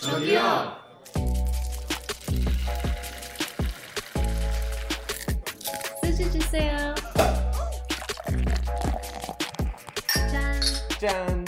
저기요. 수지 주세요. 짠. Jan.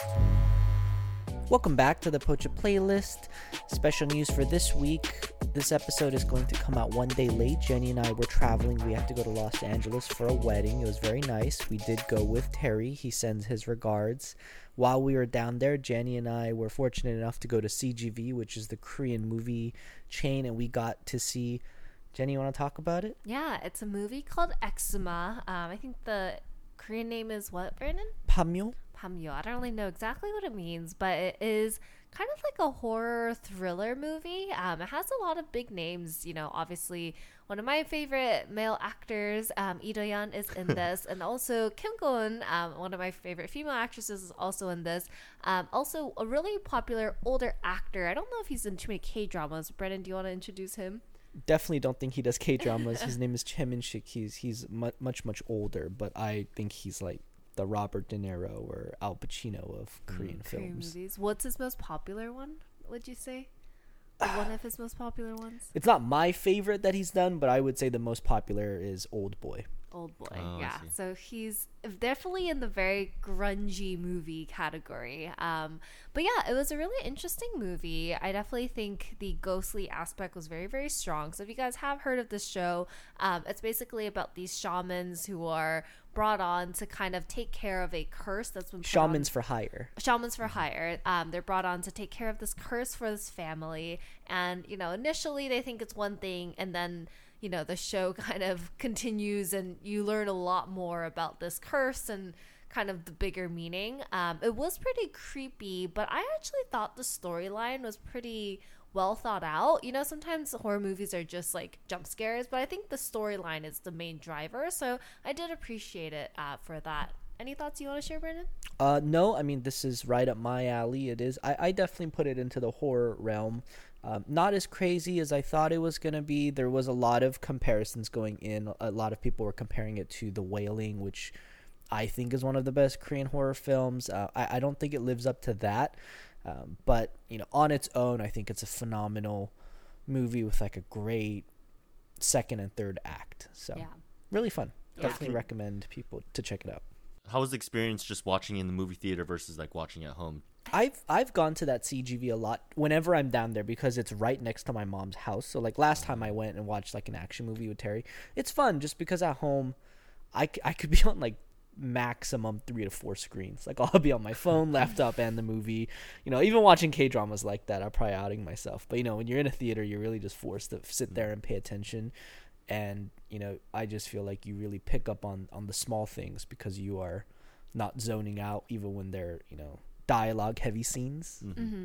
Welcome back to the Pocha playlist. Special news for this week. This episode is going to come out one day late. Jenny and I were traveling. We had to go to Los Angeles for a wedding. It was very nice. We did go with Terry. He sends his regards. While we were down there, Jenny and I were fortunate enough to go to CGV, which is the Korean movie chain, and we got to see... Jenny, you want to talk about it? Yeah, it's a movie called Exuma. I think the Korean name is what, Brandon? Pamyo? Pamyo. I don't really know exactly what it means, but it is kind of like a horror thriller movie. It has a lot of big names. You know, obviously one of my favorite male actors, Lee Do-yeon, is in this, and also Kim Go-eun, one of my favorite female actresses, is also in this. Also, a really popular older actor. I don't know if he's in too many K-dramas. Brennan, do you want to introduce him? Definitely don't think he does K-dramas. His name is Choi Min-sik. He's much older, but I think he's like the Robert De Niro or Al Pacino of Korean films. Movies. What's his most popular one, would you say? One of his most popular ones? It's not my favorite that he's done, but I would say the most popular is Old Boy. Old Boy, Oh, I yeah. see. So he's definitely in the very grungy movie category. But yeah, it was a really interesting movie. I definitely think the ghostly aspect was very, very strong. So if you guys have heard of this show, it's basically about these shamans who are brought on to kind of take care of a curse that's been put Shamans on. for Hire. Shamans for hire. They're brought on to take care of this curse for this family. And, you know, initially they think it's one thing, and then, you know, the show kind of continues and you learn a lot more about this curse and kind of the bigger meaning. It was pretty creepy, but I actually thought the storyline was pretty well thought out. You know, sometimes horror movies are just like jump scares, but I think the storyline is the main driver. So I did appreciate it for that. Any thoughts you want to share, Brandon? No, I mean, this is right up my alley. It is. I definitely put it into the horror realm. Not as crazy as I thought it was going to be. There was a lot of comparisons going in. A lot of people were comparing it to The Wailing, which I think is one of the best Korean horror films. I don't think it lives up to that. But, you know, on its own, I think it's a phenomenal movie with like a great second and third act. So Yeah. really fun. Yeah. Definitely recommend people to check it out. How was the experience just watching in the movie theater versus like watching at home? I've gone to that CGV a lot whenever I'm down there because it's right next to my mom's house. So like last time I went and watched like an action movie with Terry, it's fun just because at home I could be on like maximum 3 to 4 screens. Like I'll be on my phone, laptop, and the movie. You know, even watching K-dramas like that, I'm probably outing myself. But you know, when you're in a theater, you're really just forced to sit there and pay attention. And you know, I just feel like you really pick up on the small things because you are not zoning out even when they're, you know, dialogue heavy scenes.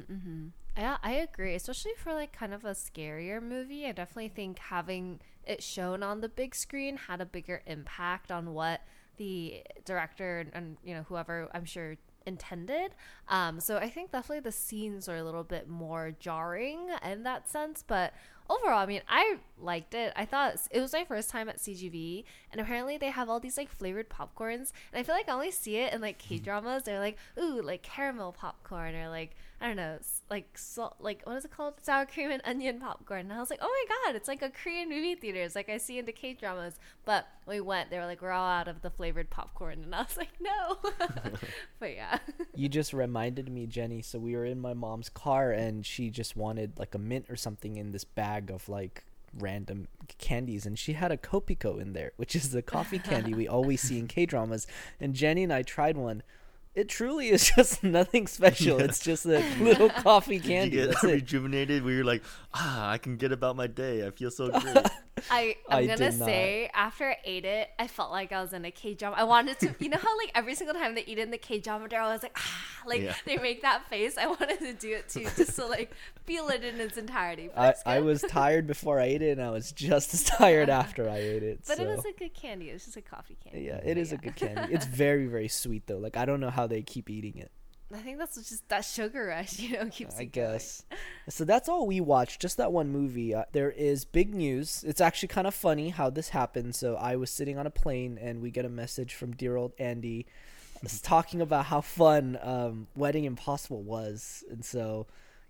Yeah, I agree. Especially for like kind of a scarier movie, I definitely think having it shown on the big screen had a bigger impact on what the director and you know whoever I'm sure intended. So I think definitely the scenes are a little bit more jarring in that sense, but overall, I mean, I liked it. I thought it was my first time at CGV, and apparently they have all these like flavored popcorns, and I feel like I only see it in like K-dramas. They're like, ooh, like caramel popcorn, or like, I don't know, like salt, like what is it called, sour cream and onion popcorn. And I was like, oh my god, it's like a Korean movie theaters, like I see in the K-dramas. But when we went, they were like, we're all out of the flavored popcorn, and I was like, no. But yeah. You just reminded me, Jenny. So we were in my mom's car and she just wanted like a mint or something in this bag of like random candies, and she had a Kopiko in there, which is the coffee candy we always see in K-dramas. And Jenny and I tried one. It truly is just nothing special. It's just a little coffee candy. Did you That's get it. rejuvenated where you're like, I can get about my day. I feel so great. I'm I gonna did not. say, after I ate it, I felt like I was in a K-drama. I wanted to, you know how like every single time they eat it in the K-drama, I was like, like Yeah. they make that face. I wanted to do it too, just to like feel it in its entirety. But it's I good. was tired before I ate it, and I was just as tired after I ate it. But so. it was a good candy. It was just a coffee candy. Yeah, But it is a good candy. It's very, very sweet though. Like I don't know how they keep eating it. I think that's just that sugar rush, you know, keeps I you going. guess. So that's all we watched, just that one movie. There is big news. It's actually kind of funny how this happened. So I was sitting on a plane and we get a message from dear old Andy talking about how fun Wedding Impossible was. And so,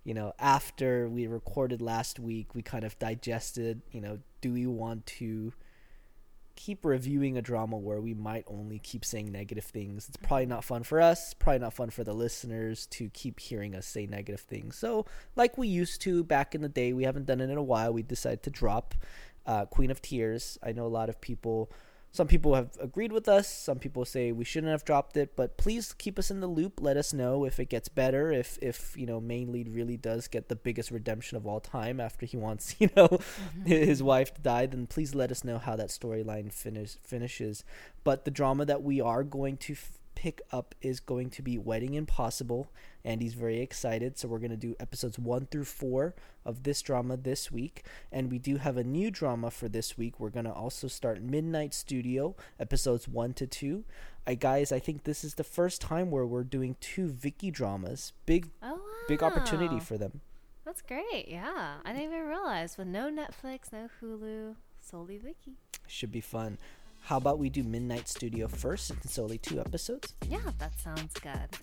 after we recorded last week, we kind of digested, do we want to keep reviewing a drama where we might only keep saying negative things? It's probably not fun for us, probably not fun for the listeners to keep hearing us say negative things. So like we used to back in the day, we haven't done it in a while, we decided to drop Queen of Tears. I know a lot of people, some people have agreed with us, some people say we shouldn't have dropped it, but please keep us in the loop. Let us know if it gets better, if main lead really does get the biggest redemption of all time after he wants his wife to die, then please let us know how that storyline finishes. But the drama that we are going to pick up is going to be Wedding Impossible, and he's very excited. So we're going to do episodes 1 through 4 of this drama this week, and we do have a new drama for this week. We're going to also start Midnight Studio episodes 1 to 2. Guys, I think this is the first time where we're doing 2 Viki dramas. Big opportunity for them. That's great. Yeah, I didn't even realize. With no Netflix, no Hulu, solely Viki. Should be fun. How about we do Midnight Studio first? It's only 2 episodes. Yeah, that sounds good.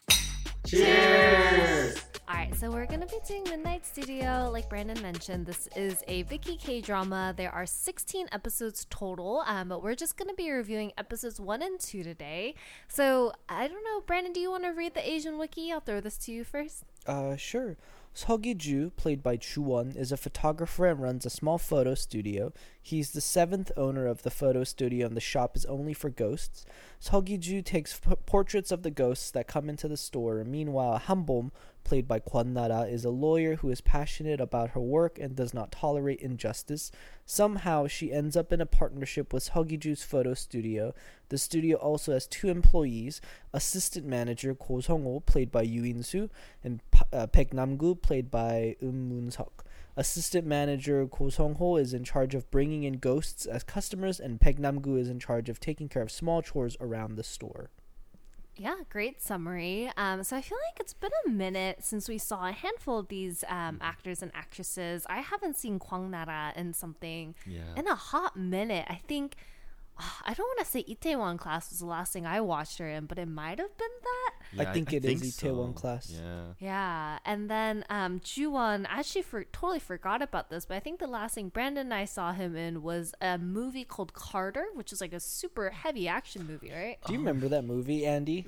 Cheers! Alright, so we're going to be doing Midnight Studio. Like Brandon mentioned, this is a Viki K-drama. There are 16 episodes total, but we're just going to be reviewing episodes 1 and 2 today. So, I don't know, Brandon, do you want to read the Asian wiki? I'll throw this to you first. Sure. Seo Gi-ju, played by Ju-won, is a photographer and runs a small photo studio. He's the 7th owner of the photo studio, and the shop is only for ghosts. Seo Gi-ju takes portraits of the ghosts that come into the store. Meanwhile, Han-bom, played by Kwon Nara, is a lawyer who is passionate about her work and does not tolerate injustice. Somehow, she ends up in a partnership with Seo Gi-ju's photo studio. The studio also has 2 employees, assistant manager Ko Sung-ho, played by Yoo In-soo, and Baek Nam-gu, played by Moon-seok. Assistant manager Ko Sung-ho is in charge of bringing in ghosts as customers, and Baek Nam-gu is in charge of taking care of small chores around the store. Yeah, great summary. So I feel like it's been a minute since we saw a handful of these actors and actresses. I haven't seen Kwon Nara in something in a hot minute. I think, I don't want to say Itaewon Class was the last thing I watched her in, but it might have been that. Yeah, I think it is Itaewon Class. Yeah. And then Ju-won, I actually totally forgot about this, but I think the last thing Brandon and I saw him in was a movie called Carter, which is like a super heavy action movie, right? Do you remember that movie, Andy?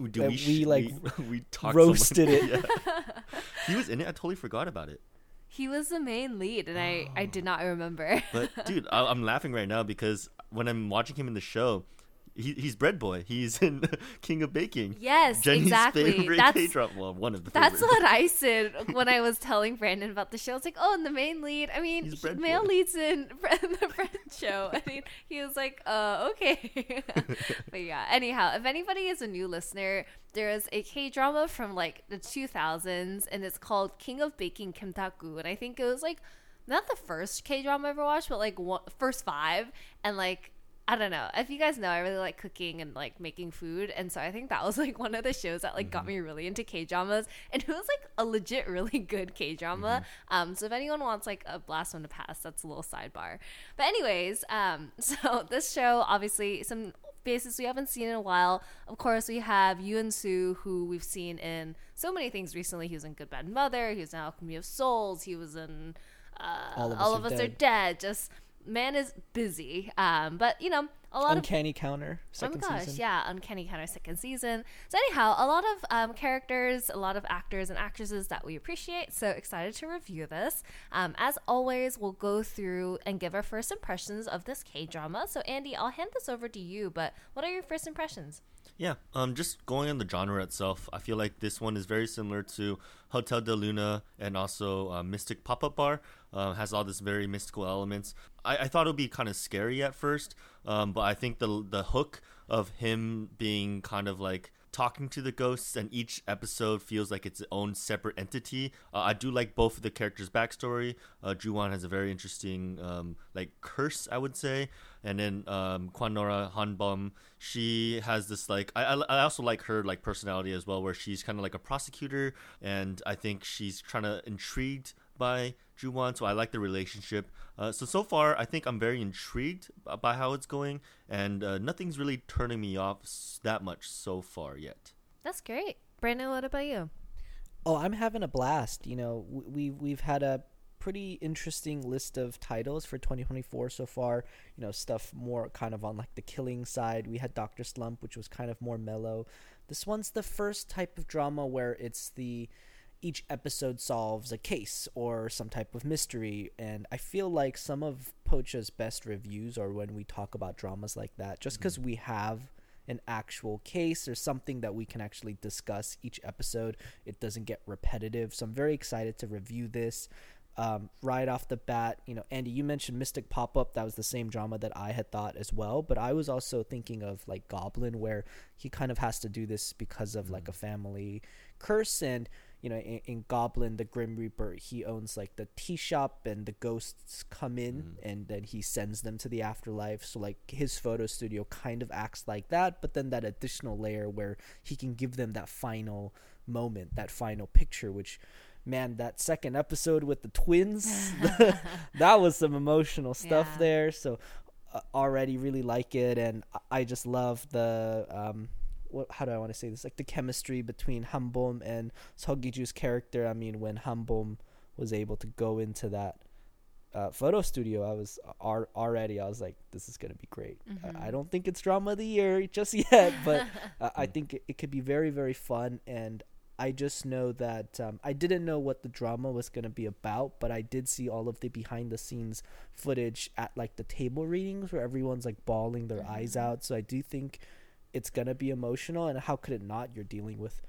We talked roasted it. Yeah. He was in it. I totally forgot about it. He was the main lead, and I did not remember. But dude, I'm laughing right now because when I'm watching him in the show, he's Bread Boy. He's in King of Baking. Yes, Jenny's exactly. favorite K-drama. Well, one of the favorites. That's what I said when I was telling Brandon about the show. It's like, oh, and the main lead. I mean, male leads in the Bread show. I mean, he was like, okay. But yeah, anyhow, if anybody is a new listener, there is a K-drama from like the 2000s, and it's called King of Baking Kim Tak-gu. And I think it was like, not the first K-drama I ever watched, but like first 5. And like, I don't know. If you guys know, I really like cooking and like making food. And so I think that was like one of the shows that like got me really into K-dramas. And it was like a legit really good K-drama. So if anyone wants like a blast one to pass, that's a little sidebar. But anyways, so this show, obviously some faces we haven't seen in a while. Of course, we have Yoo In-soo, who we've seen in so many things recently. He was in Good Bad Mother. He was in Alchemy of Souls. He was in All of Us Are Dead. Just man is busy, but you know, a lot Uncanny Counter second season. Yeah, Uncanny Counter second season. So anyhow, a lot of characters, a lot of actors and actresses that we appreciate. So excited to review this. As always, we'll go through and give our first impressions of this K-drama. So Andy, I'll hand this over to you. But what are your first impressions? Yeah, just going on the genre itself, I feel like this one is very similar to Hotel de Luna and also Mystic Pop-Up Bar. Has all this very mystical elements. I thought it would be kind of scary at first, but I think the hook of him being kind of like talking to the ghosts, and each episode feels like its own separate entity. I do like both of the characters' backstory. Ju-won has a very interesting like curse, I would say, and then Kwon Nara Han-bom, she has this like I also like her like personality as well, where she's kind of like a prosecutor, and I think she's kind of intrigued by Ju-won, so I like the relationship. So far, I think I'm very intrigued by how it's going, and nothing's really turning me off that much so far yet. That's great. Brandon, what about you? Oh, I'm having a blast. You know, we've had a pretty interesting list of titles for 2024 so far. You know, stuff more kind of on like the killing side. We had Doctor Slump, which was kind of more mellow. This one's the first type of drama where it's the each episode solves a case or some type of mystery, and I feel like some of Pocha's best reviews are when we talk about dramas like that, just because we have an actual case or something that we can actually discuss each episode. It doesn't get repetitive, so I'm very excited to review this. Right off the bat, you know, Andy, you mentioned Mystic Pop-Up. That was the same drama that I had thought as well, but I was also thinking of like Goblin, where he kind of has to do this because of like a family curse. And you know, in Goblin, the Grim Reaper, he owns like the tea shop, and the ghosts come in and then he sends them to the afterlife. So like his photo studio kind of acts like that, but then that additional layer where he can give them that final moment, that final picture, which, man, that second episode with the twins, that was some emotional stuff there. So already really like it, and I just love the how do I want to say this? Like the chemistry between Hanbom and Seoggiju's character. I mean, when Hanbom was able to go into that photo studio, I was like, this is gonna be great. I don't think it's drama of the year just yet, but I think it could be very, very fun. And I just know that I didn't know what the drama was going to be about, but I did see all of the behind the scenes footage at like the table readings where everyone's like bawling their eyes out. So I do think it's going to be emotional, and how could it not? You're dealing with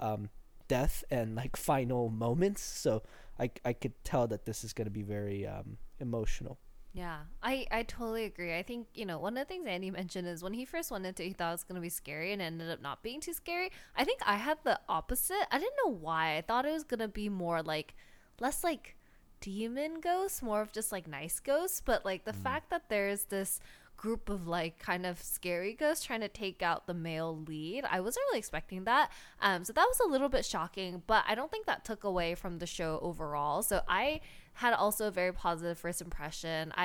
death and like final moments. So I could tell that this is going to be very emotional. Yeah, I totally agree. I think, you know, one of the things Andy mentioned is when he first went into it, he thought it was going to be scary and ended up not being too scary. I think I had the opposite. I didn't know why. I thought it was going to be more like, less like demon ghosts, more of just like nice ghosts. But like the fact that there's this group of like kind of scary ghosts trying to take out the male lead, I wasn't really expecting that. So that was a little bit shocking, but I don't think that took away from the show overall. So I had also a very positive first impression.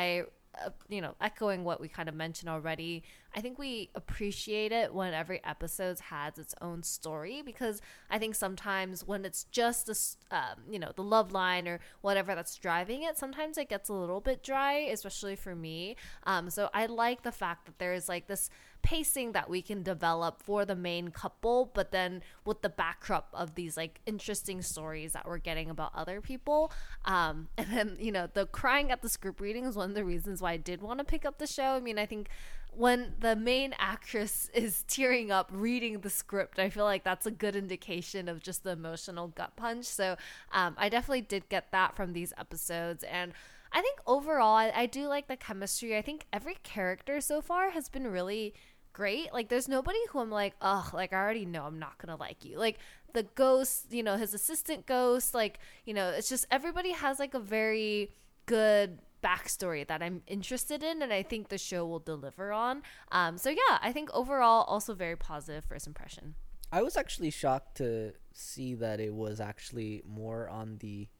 You know, echoing what we kind of mentioned already, I think we appreciate it when every episode has its own story, because I think sometimes when it's just this, you know, the love line or whatever that's driving it, sometimes it gets a little bit dry, especially for me. So I like the fact that there's like this pacing that we can develop for the main couple, but then with the backdrop of these like interesting stories that we're getting about other people. And then, you know, the crying at the script reading is one of the reasons why I did want to pick up the show. I mean, I think when the main actress is tearing up reading the script, I feel like that's a good indication of just the emotional gut punch. So I definitely did get that from these episodes. And I think overall, I do like the chemistry. I think every character so far has been really great. Like, there's nobody who I'm like, ugh, like, I already know I'm not gonna like you. Like, the ghost, you know, his assistant ghost, like, you know, it's just everybody has like a very good backstory that I'm interested in, and I think the show will deliver on. So yeah, I think overall also very positive first impression. I was actually shocked to see that it was actually more on the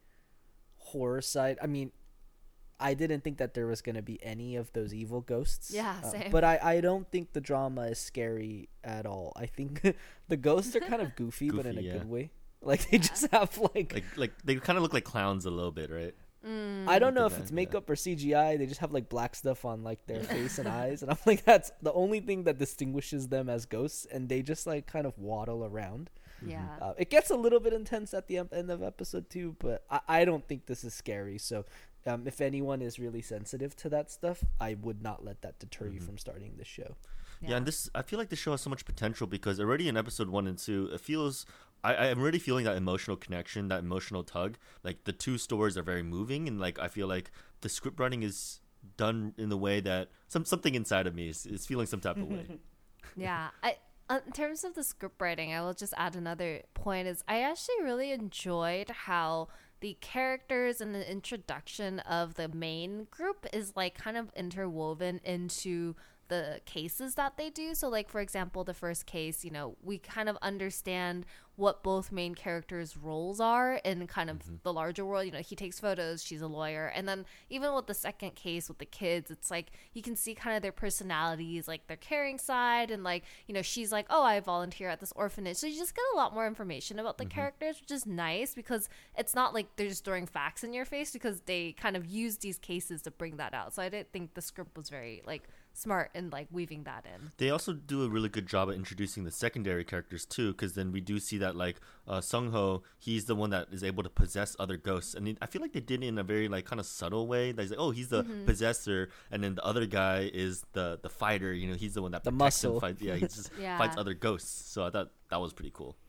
horror side. I mean, I didn't think that there was going to be any of those evil ghosts. Yeah, same. But I don't think the drama is scary at all. I think the ghosts are kind of goofy, but in a good way. Like, they just have like they kind of look like clowns a little bit, right? I don't know if it's makeup or CGI. They just have like black stuff on like their face and eyes, and I'm like, that's the only thing that distinguishes them as ghosts, and they just like kind of waddle around. Yeah. It gets a little bit intense at the end of episode 2, but I don't think this is scary. So if anyone is really sensitive to that stuff, I would not let that deter you from starting this show. Yeah, and I feel like the show has so much potential because already in episode 1 and 2, it feels, I'm already feeling that emotional connection, that emotional tug. Like, the two stories are very moving, and like I feel like the script writing is done in the way that something inside of me is feeling some type of way. Yeah, in terms of the script writing, I will just add another point is I actually really enjoyed how the characters and the introduction of the main group is like kind of interwoven into the cases that they do. So like, for example, the first case, you know, we kind of understand what both main characters' roles are in kind of the larger world. You know, he takes photos, she's a lawyer. And then even with the second case with the kids, it's like you can see kind of their personalities, like their caring side, and like, you know, she's like, oh, I volunteer at this orphanage. So you just get a lot more information about the characters, which is nice because it's not like they're just throwing facts in your face, because they kind of use these cases to bring that out. So I didn't think the script was very like smart in like weaving that in. They also do a really good job at introducing the secondary characters too, because then we do see that like Sung Ho, he's the one that is able to possess other ghosts, and I feel like they did it in a very like kind of subtle way. That he's like, oh, he's the possessor, and then the other guy is the fighter. You know, he's the one that The protects muscle. and fights. Yeah, he just fights other ghosts. So I thought that was pretty cool.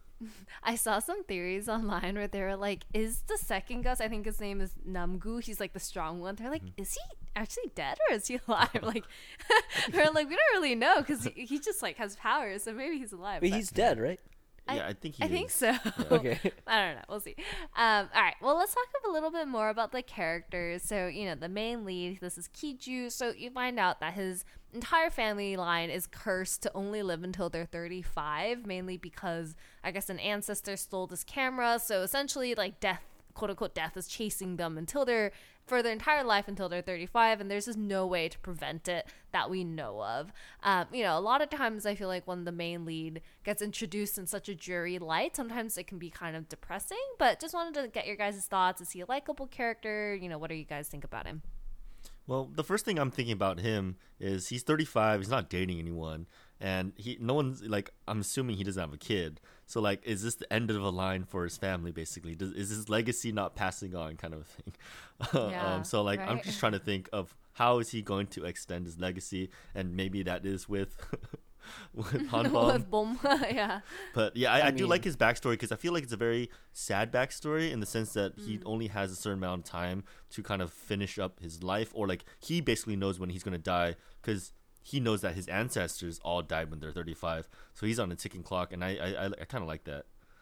I saw some theories online where they were like, is the second ghost, I think his name is Namgu, he's like the strong one. They're like, is he actually dead or is he alive? Like, we're like, we don't really know, because he just like has powers, so maybe he's alive. But he's dead, right? Yeah, I think he I think is. so. Okay. I don't know. We'll see. All right. Well, let's talk a little bit more about the characters. So, you know, the main lead, this is Kiju. So you find out that his entire family line is cursed to only live until they're 35, mainly because I guess an ancestor stole this camera. So essentially, like, death, quote unquote, death is chasing them until they're for their entire life until they're 35, and there's just no way to prevent it that we know of. You know, a lot of times I feel like when the main lead gets introduced in such a dreary light, sometimes it can be kind of depressing, but just wanted to get your guys' thoughts. Is he a likable character? You know, what do you guys think about him? Well, the first thing I'm thinking about him is he's 35. He's not dating anyone, and no one's like. I'm assuming he doesn't have a kid. So like, is this the end of a line for his family? Basically, is his legacy not passing on, kind of a thing? Yeah, so like, I'm right. just trying to think of how is he going to extend his legacy, and maybe that is with with Hanbom. With Bom. Yeah. But yeah, I do mean- like his backstory, because I feel like it's a very sad backstory in the sense that he only has a certain amount of time to kind of finish up his life, or like he basically knows when he's going to die, because he knows that his ancestors all died when they're 35. So he's on a ticking clock, and I kind of like that.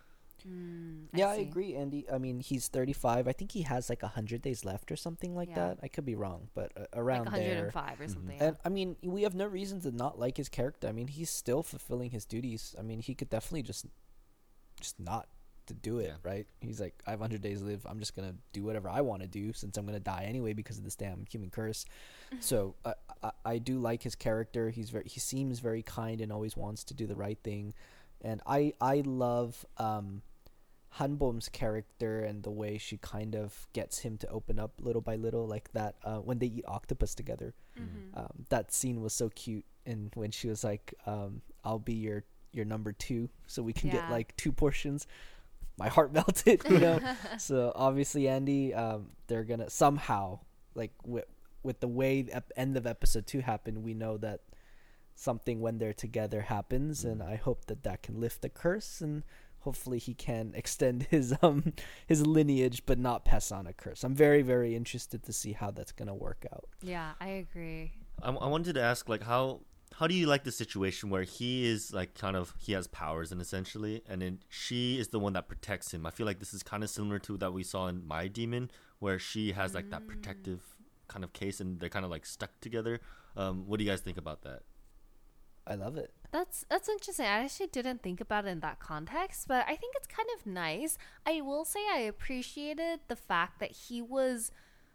Yeah, I see. agree, Andy. I mean, he's 35. I think he has like 100 days left or something like Yeah. that. I could be wrong, but around Like there. 105 or something. And I mean, we have no reason to not like his character. I mean, he's still fulfilling his duties. I mean, he could definitely just not to do it, Yeah. right? He's like, I have 100 days to live. I'm just gonna do whatever I want to do, since I'm gonna die anyway because of this damn human curse. So I do like his character. He seems very kind and always wants to do the right thing, and I love Hanbom's character and the way she kind of gets him to open up little by little, like that when they eat octopus together. That scene was so cute, and when she was like, I'll be your number 2, so we can get Yeah. like 2 portions. My heart melted, you know. So obviously, Andy, they're gonna somehow, like with the way end of episode 2 happened, we know that something when they're together happens, and I hope that can lift the curse, and hopefully he can extend his lineage but not pass on a curse. I'm very, very interested to see how that's gonna work out. Yeah, I agree. I wanted to ask, like, how do you like the situation where he is like kind of, he has powers, and essentially, and then she is the one that protects him? I feel like this is kind of similar to that we saw in My Demon, where she has like that protective kind of case, and they're kind of like stuck together. What do you guys think about that? I love it. That's interesting. I actually didn't think about it in that context, but I think it's kind of nice. I will say I appreciated the fact that he was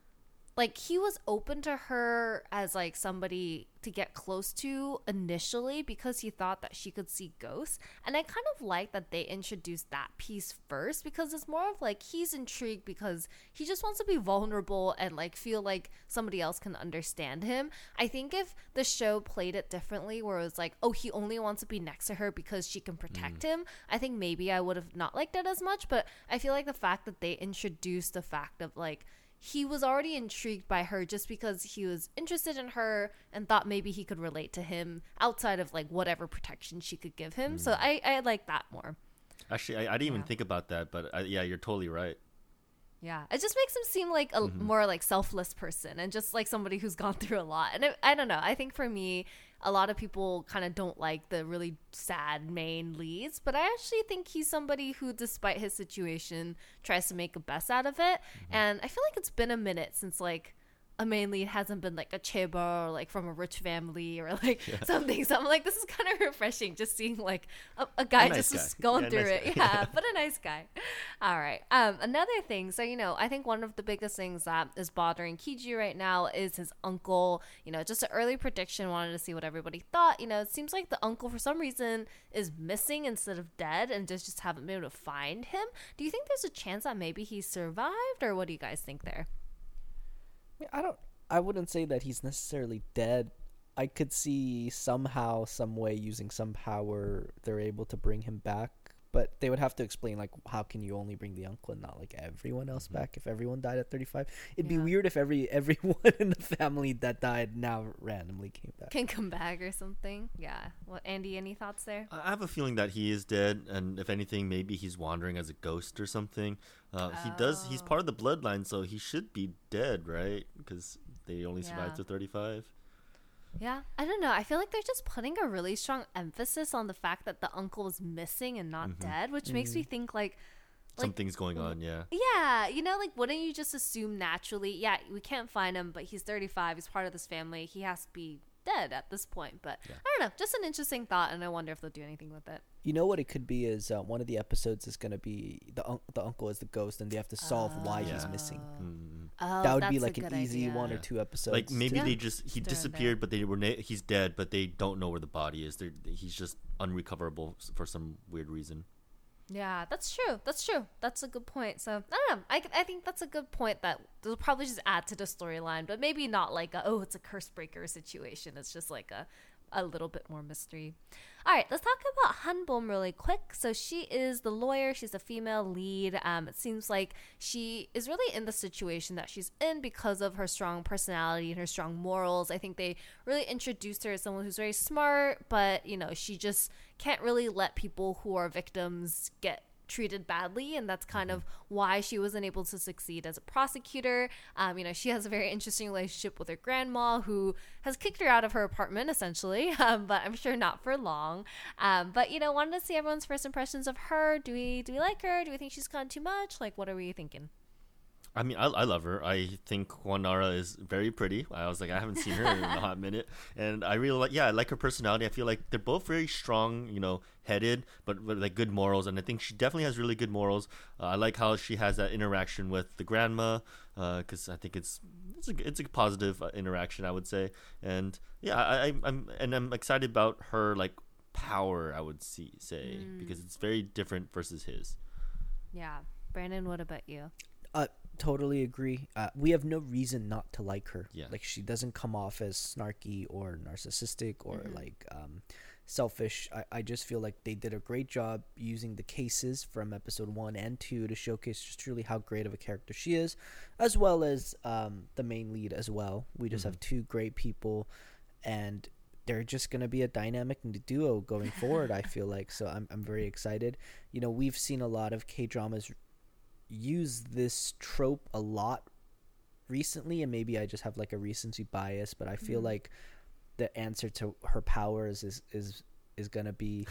open to her as like somebody to get close to initially, because he thought that she could see ghosts. And I kind of like that they introduced that piece first, because it's more of like he's intrigued because he just wants to be vulnerable and like feel like somebody else can understand him. I think if the show played it differently, where it was like, oh, he only wants to be next to her because she can protect him, I think maybe I would have not liked it as much. But I feel like the fact that they introduced the fact of like, he was already intrigued by her just because he was interested in her and thought maybe he could relate to him outside of like whatever protection she could give him. So I like that more. Actually, I didn't even Yeah. think about that, but yeah, you're totally right. Yeah, it just makes him seem like a more like selfless person and just like somebody who's gone through a lot. And I don't know. I think for me, a lot of people kind of don't like the really sad main leads, but I actually think he's somebody who, despite his situation, tries to make the best out of it. And I feel like it's been a minute since like a main lead hasn't been like a chaebol or like from a rich family or like something. So I'm like, this is kind of refreshing just seeing like a guy nice just guy. going Yeah, through nice it. guy. Yeah, but a nice guy. All right. Another thing. So, I think one of the biggest things that is bothering Kiji right now is his uncle. Just an early prediction. Wanted to see what everybody thought. It seems like the uncle for some reason is missing instead of dead and just haven't been able to find him. Do you think there's a chance that maybe he survived, or what do you guys think there? I wouldn't say that he's necessarily dead. I could see somehow, some way, using some power, they're able to bring him back. But they would have to explain, like, how can you only bring the uncle and not, like, everyone else back if everyone died at 35? It'd be weird if everyone in the family that died now randomly came back. Can come back or something. Yeah. Well, Andy, any thoughts there? I have a feeling that he is dead, and if anything, maybe he's wandering as a ghost or something. He's part of the bloodline, so he should be dead, right? Because they only survived to 35. Yeah, I don't know. I feel like they're just putting a really strong emphasis on the fact that the uncle is missing and not dead, which makes me think like Something's going on, yeah. Yeah, like, wouldn't you just assume naturally, yeah, we can't find him, but he's 35, he's part of this family, he has to be dead at this point. But I don't know, just an interesting thought, and I wonder if they'll do anything with it. You know what it could be is one of the episodes is going to be the uncle is the ghost, and they have to solve why he's missing. Oh, that would that's be a like an good easy idea. 1 or 2 episodes. Like maybe Yeah. he disappeared, but he's dead, but they don't know where the body is. He's just unrecoverable for some weird reason. Yeah, that's true. That's a good point. So, I don't know. I think that's a good point that they'll probably just add to the storyline, but maybe not like it's a curse breaker situation. It's just like a little bit more mystery. All right, let's talk about Hanbom really quick. So she is the lawyer. She's a female lead. It seems like she is really in the situation that she's in because of her strong personality and her strong morals. I think they really introduced her as someone who's very smart, but, she just can't really let people who are victims get treated badly, and that's kind of why she wasn't able to succeed as a prosecutor. She has a very interesting relationship with her grandma, who has kicked her out of her apartment essentially, but I'm sure not for long. But wanted to see everyone's first impressions of her. Do we like her? Do we think she's gone too much? Like, what are we thinking? I mean, I love her. I think Juanara is very pretty. I was like, I haven't seen her in a hot minute. And I really I like her personality. I feel like they're both very strong, headed, but like good morals. And I think she definitely has really good morals. I like how she has that interaction with the grandma, because I think it's a positive interaction, I would say. And yeah, I'm excited about her like power, I would say, because it's very different versus his. Yeah. Brandon, what about you? Totally agree. We have no reason not to like her. Yeah. Like, she doesn't come off as snarky or narcissistic or selfish. I just feel like they did a great job using the cases from episode 1 and 2 to showcase just truly how great of a character she is, as well as the main lead as well. We just have 2 great people, and they're just going to be a dynamic duo going forward, I feel like. So I'm very excited. We've seen a lot of K-dramas use this trope a lot recently, and maybe I just have like a recency bias, but I feel like the answer to her powers is gonna be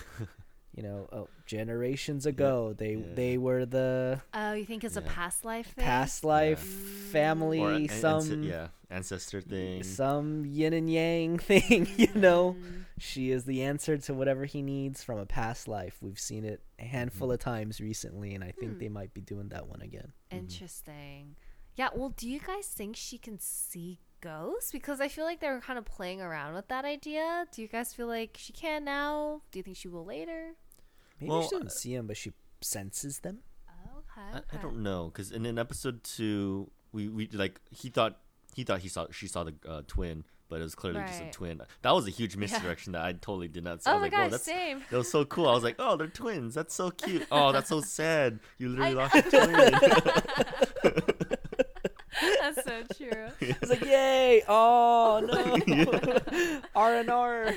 generations ago they were the You think it's a past life thing? past life family, Or ancestor thing, some yin and yang thing. She is the answer to whatever he needs from a past life. We've seen it a handful of times recently, and I think they might be doing that one again. Interesting. Yeah, well, do you guys think she can see ghosts? Because I feel like they were kind of playing around with that idea. Do you guys feel like she can now? Do you think she will later? Maybe she doesn't see them, but she senses them. Okay. I don't know, because in episode 2, we like he thought she saw the twin, but it was clearly just a twin. That was a huge misdirection that I totally did not see. Oh I was my like, gosh, same. That was so cool. I was like, oh, they're twins. That's so cute. Oh, that's so sad. You literally lost your twin. That's so true. It's like, yay! Oh no! R&R.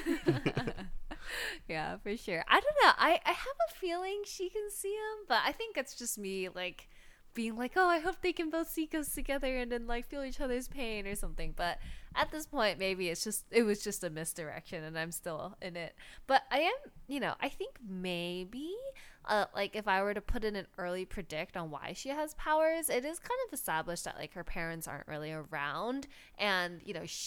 Yeah, for sure. I don't know. I have a feeling she can see him, but I think it's just me like being like, oh, I hope they can both see ghosts together and then like feel each other's pain or something. But at this point, maybe it was just a misdirection and I'm still in it. But I am, I think maybe like if I were to put in an early predict on why she has powers, it is kind of established that like her parents aren't really around, and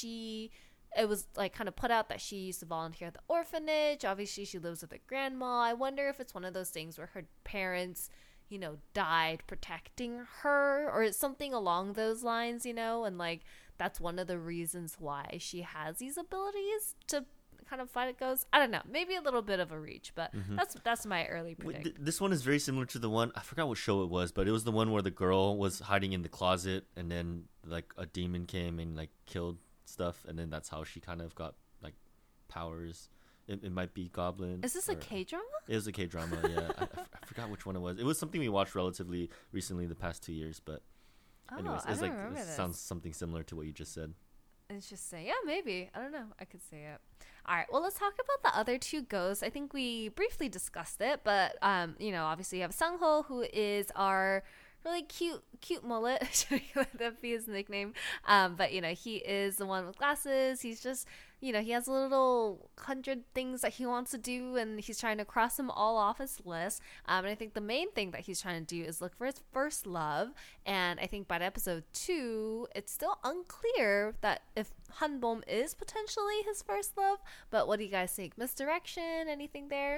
it was like kind of put out that she used to volunteer at the orphanage. Obviously she lives with her grandma. I wonder if it's one of those things where her parents, died protecting her, or it's something along those lines, and like that's one of the reasons why she has these abilities to kind of fight ghosts. I don't know, maybe a little bit of a reach, but that's my early predict. This one is very similar to the one, I forgot what show it was, but it was the one where the girl was hiding in the closet and then like a demon came and like killed stuff, and then that's how she kind of got like powers. It might be Goblin. Is this a K-drama? It was a K-drama, yeah. I forgot which one it was. It was something we watched relatively recently, the past 2 years, but anyways, I don't like remember this. Sounds something similar to what you just said. Interesting. Yeah, maybe. I don't know. I could see it. All right. Well, let's talk about the other two ghosts. I think we briefly discussed it, but obviously you have Sung-ho, who is our really cute mullet. Should we let that be his nickname? But he is the one with glasses. He's just, he has a little 100 things that he wants to do, and he's trying to cross them all off his list. And I think the main thing that he's trying to do is look for his first love. And I think by episode 2, it's still unclear that if Hanbom is potentially his first love. But what do you guys think? Misdirection? Anything there?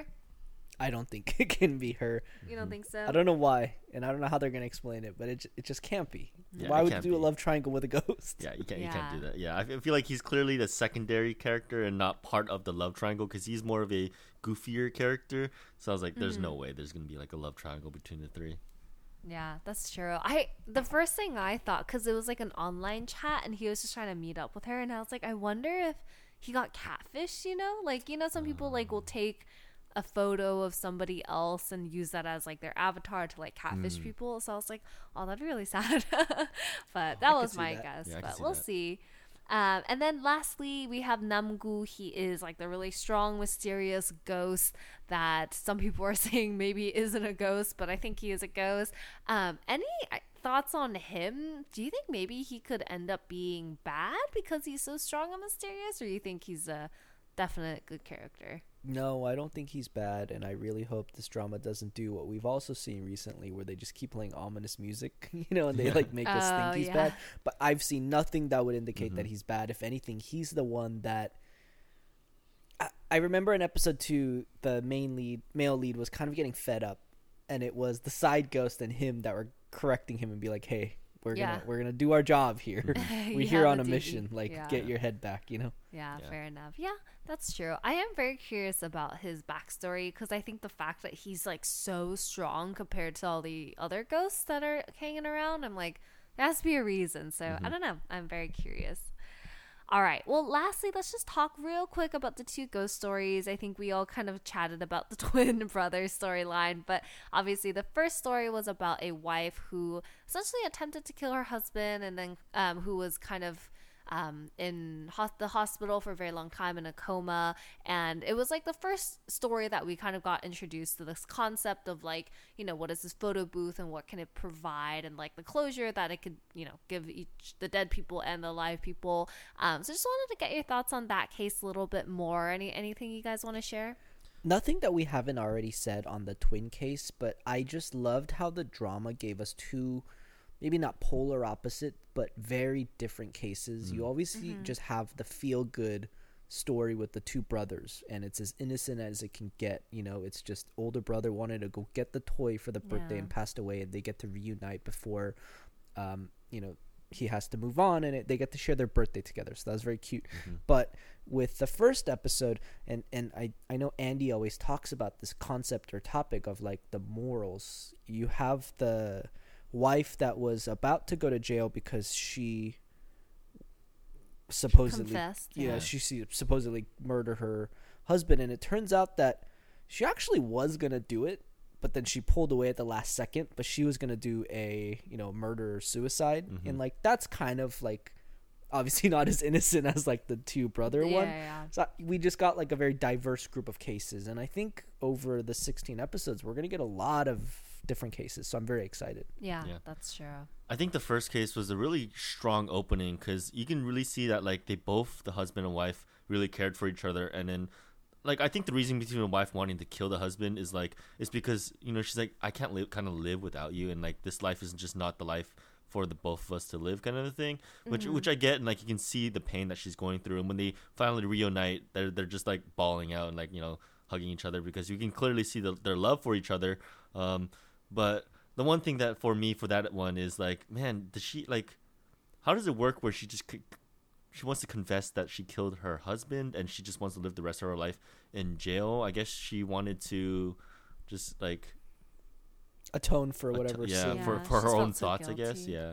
I don't think it can be her. You don't think so? I don't know why, and I don't know how they're going to explain it, but it just can't be. Yeah, why would you do a love triangle with a ghost? Yeah, you can't do that. Yeah, I feel like he's clearly the secondary character and not part of the love triangle, because he's more of a goofier character. So I was like, there's no way there's going to be like a love triangle between the three. Yeah, that's true. The first thing I thought, because it was like an online chat and he was just trying to meet up with her, and I was like, I wonder if he got catfished, like, some people like will take a photo of somebody else and use that as like their avatar to like catfish people. So I was like, oh, that'd be really sad. But that was my guess. Yeah, but we'll see. And then lastly, we have Namgu. He is like the really strong, mysterious ghost that some people are saying maybe isn't a ghost, but I think he is a ghost. Any thoughts on him? Do you think maybe he could end up being bad because he's so strong and mysterious, or do you think he's a definite good character? No, I don't think he's bad, and I really hope this drama doesn't do what we've also seen recently, where they just keep playing ominous music, and they like make us think he's bad. But I've seen nothing that would indicate that he's bad. If anything, he's the one that I remember in episode 2, the male lead was kind of getting fed up, and it was the side ghost and him that were correcting him and be like, "Hey, we're gonna do our job here. We're here on a mission. Like, get your head back, Yeah, fair enough. Yeah, that's true. I am very curious about his backstory, because I think the fact that he's like so strong compared to all the other ghosts that are hanging around, I'm like, there has to be a reason. So I don't know. I'm very curious. All right. Well, lastly, let's just talk real quick about the two ghost stories. I think we all kind of chatted about the twin brothers storyline, but obviously the first story was about a wife who essentially attempted to kill her husband, and then who was kind of in the hospital for a very long time in a coma. And it was like the first story that we kind of got introduced to this concept of like, what is this photo booth and what can it provide, and like the closure that it could, give each the dead people and the alive people. So just wanted to get your thoughts on that case a little bit more. Anything you guys want to share? Nothing that we haven't already said on the twin case, but I just loved how the drama gave us two, maybe not polar opposite, but very different cases. You obviously just have the feel-good story with the two brothers, and it's as innocent as it can get. It's just older brother wanted to go get the toy for the birthday and passed away, and they get to reunite before, he has to move on, and they get to share their birthday together. So that was very cute. But with the first episode, and I know Andy always talks about this concept or topic of like the morals. You have the wife that was about to go to jail because she supposedly confessed. She supposedly murdered her husband, and it turns out that she actually was gonna do it, but then she pulled away at the last second. But she was gonna do a murder suicide, and like that's kind of like obviously not as innocent as like the two brother one. So we just got like a very diverse group of cases, and I think over the 16 episodes we're gonna get a lot of different cases, so I'm very excited. Yeah, that's true. I think the first case was a really strong opening, because you can really see that like they both, the husband and wife, really cared for each other, and then like I think the reason between a wife wanting to kill the husband is like it's because she's like I can't live without you, and like this life is just not the life for the both of us to live, kind of a thing, which I get, and like you can see the pain that she's going through, and when they finally reunite, they're just like bawling out and like hugging each other because you can clearly see their love for each other. But the one thing that for me for that one is like, man, does she like? How does it work where she wants to confess that she killed her husband and she just wants to live the rest of her life in jail? I guess she wanted to just like atone for whatever sin. for her own thoughts, guilty. I guess. Yeah.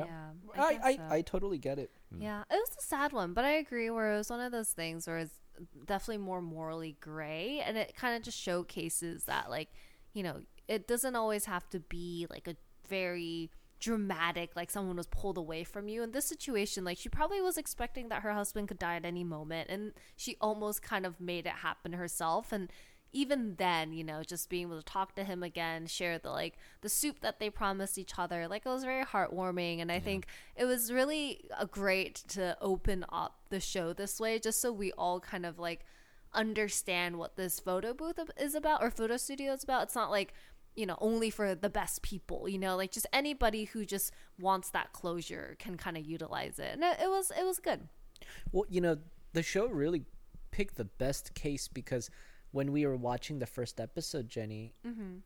I totally get it. Yeah, it was a sad one, but I agree where it was one of those things where it's definitely more morally gray, and it kind of just showcases that like, it doesn't always have to be like a very dramatic, like someone was pulled away from you. In this situation, like she probably was expecting that her husband could die at any moment, and she almost kind of made it happen herself. And even then, just being able to talk to him again, share the soup that they promised each other, like it was very heartwarming. And I think it was really great to open up the show this way, just so we all kind of like understand what this photo booth is about, or photo studio is about. It's not like, only for the best people, like just anybody who just wants that closure can kind of utilize it. And it was good. Well, the show really picked the best case, because when we were watching the first episode, Jenny,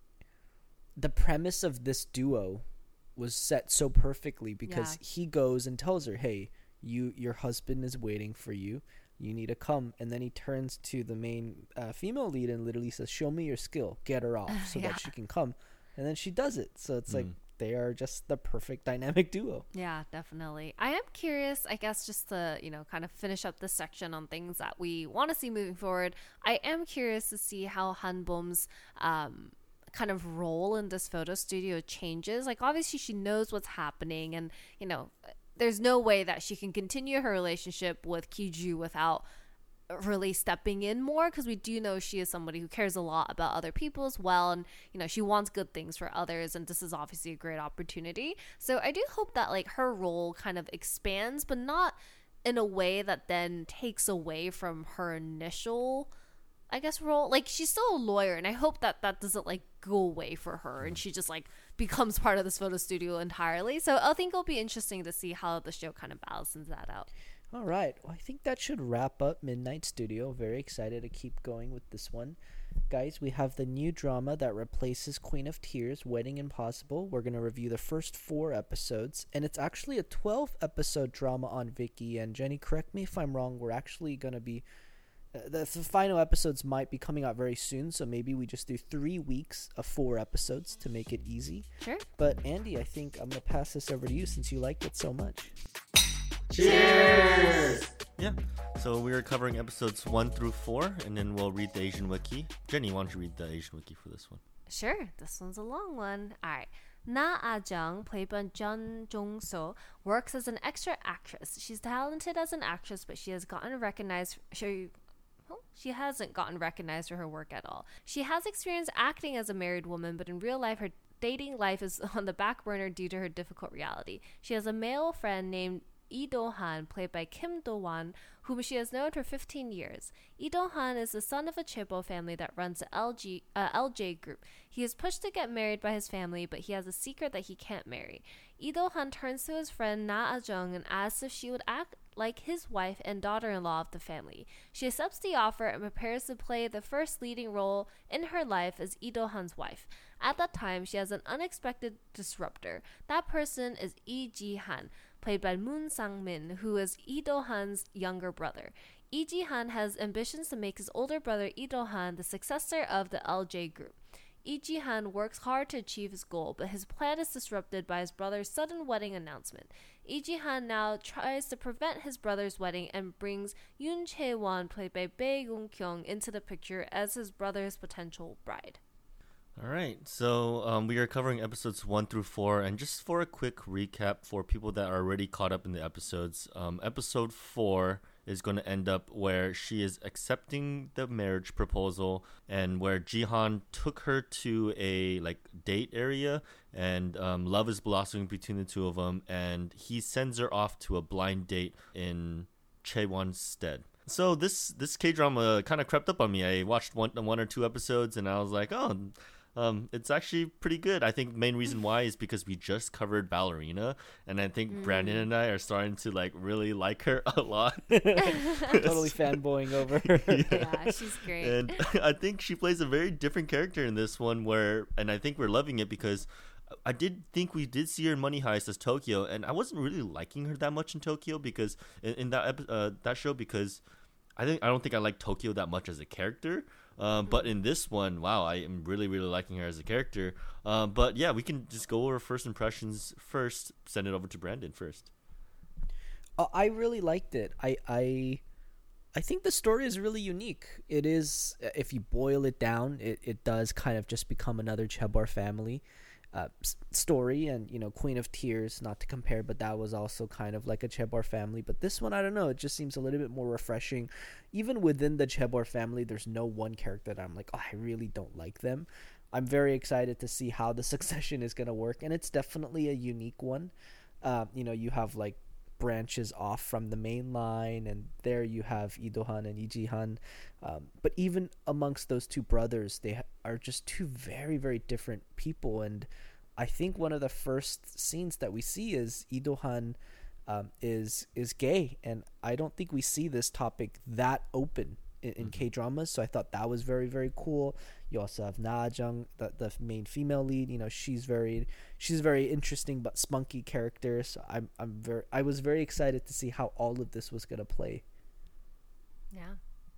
the premise of this duo was set so perfectly, because he goes and tells her, hey, your husband is waiting for you. You need to come. And then he turns to the main female lead and literally says, show me your skill. Get her off so that she can come. And then she does it. So it's like they are just the perfect dynamic duo. Yeah, definitely. I am curious, I guess, just to, kind of finish up this section on things that we want to see moving forward. I am curious to see how Hanbom's kind of role in this photo studio changes. Like, obviously, she knows what's happening, and, there's no way that she can continue her relationship with Kiju without really stepping in more, because we do know she is somebody who cares a lot about other people as well, and she wants good things for others, and this is obviously a great opportunity. So I do hope that like her role kind of expands, but not in a way that then takes away from her initial, I guess, role. Like, she's still a lawyer, and I hope that doesn't like go away for her and she just like becomes part of this photo studio entirely. So I think it'll be interesting to see how the show kind of balances that out. All right. Well, I think that should wrap up Midnight Studio. Very excited to keep going with this one. Guys, we have the new drama that replaces Queen of Tears, Wedding Impossible. We're going to review the first 4 episodes, and it's actually a 12-episode drama on Viki. And Jenny, correct me if I'm wrong, we're actually going to be... the final episodes might be coming out very soon, so maybe we just do 3 weeks of 4 episodes to make it easy. Sure. But Andy, I think I'm going to pass this over to you since you liked it so much. Cheers! Yeah, so we're covering episodes 1 through 4, and then we'll read the Asian Wiki. Jenny, why don't you read the Asian Wiki for this one? Sure, this one's a long one. Alright. Na Ah-jung, played by Jung Jong-so, works as an extra actress. She's talented as an actress, but she hasn't gotten recognized for her work at all. She has experience acting as a married woman, but in real life, her dating life is on the back burner due to her difficult reality. She has a male friend named Lee Do-han, played by Kim Do-won, whom she has known for 15 years. Lee Do-han is the son of a chaebol family that runs the LJ Group. He is pushed to get married by his family, but he has a secret that he can't marry. Lee Do-han turns to his friend Na Ah-jung and asks if she would act like his wife and daughter-in-law of the family. She accepts the offer and prepares to play the first leading role in her life as Lee Do-han's wife. At that time, she has an unexpected disruptor. That person is Lee Ji-han, played by Moon Sang-min, who is Lee Do-han's younger brother. Lee Ji-han has ambitions to make his older brother Lee Do-han the successor of the LJ Group. Lee Ji-han works hard to achieve his goal, but his plan is disrupted by his brother's sudden wedding announcement. Lee Ji-han now tries to prevent his brother's wedding and brings Yoon Chae-won, played by Bae Yoon-kyung, into the picture as his brother's potential bride. All right, so we are covering episodes 1 through 4, and just for a quick recap for people that are already caught up in the episodes, episode 4 is going to end up where she is accepting the marriage proposal, and where Jihan took her to a date area, and love is blossoming between the two of them, and he sends her off to a blind date in Chae-won's stead. So this K drama kind of crept up on me. I watched one or two episodes, and I was like, oh, it's actually pretty good. I think the main reason why is because we just covered Ballerina, and I think Brandon and I are starting to like really like her a lot. Totally fanboying over her. Yeah, she's great. And I think she plays a very different character in this one, and I think we're loving it because I did think we did see her in Money Heist as Tokyo, and I wasn't really liking her that much in Tokyo because in that show because I don't think I like Tokyo that much as a character. But in this one, wow, I am really, really liking her as a character. But yeah, we can just go over first impressions first. Send it over to Brandon first. I really liked it. I think the story is really unique. It is, if you boil it down, it does kind of just become another Chaebol family story, and Queen of Tears, not to compare, but that was also kind of like a Chaebol family. But this one, I don't know, it just seems a little bit more refreshing. Even within the Chaebol family, there's no one character that I'm like, oh, I really don't like them. I'm very excited to see how the succession is going to work, and it's definitely a unique one. You have like branches off from the main line, and there you have Ido-han and Iji-han, but even amongst those two brothers, they are just two very, very different people. And I think one of the first scenes that we see is Ido-han is gay, and I don't think we see this topic that open in K-dramas, so I thought that was very, very cool. You also have Na-jung, the main female lead. She's very interesting but spunky character. So I was very excited to see how all of this was gonna play. Yeah.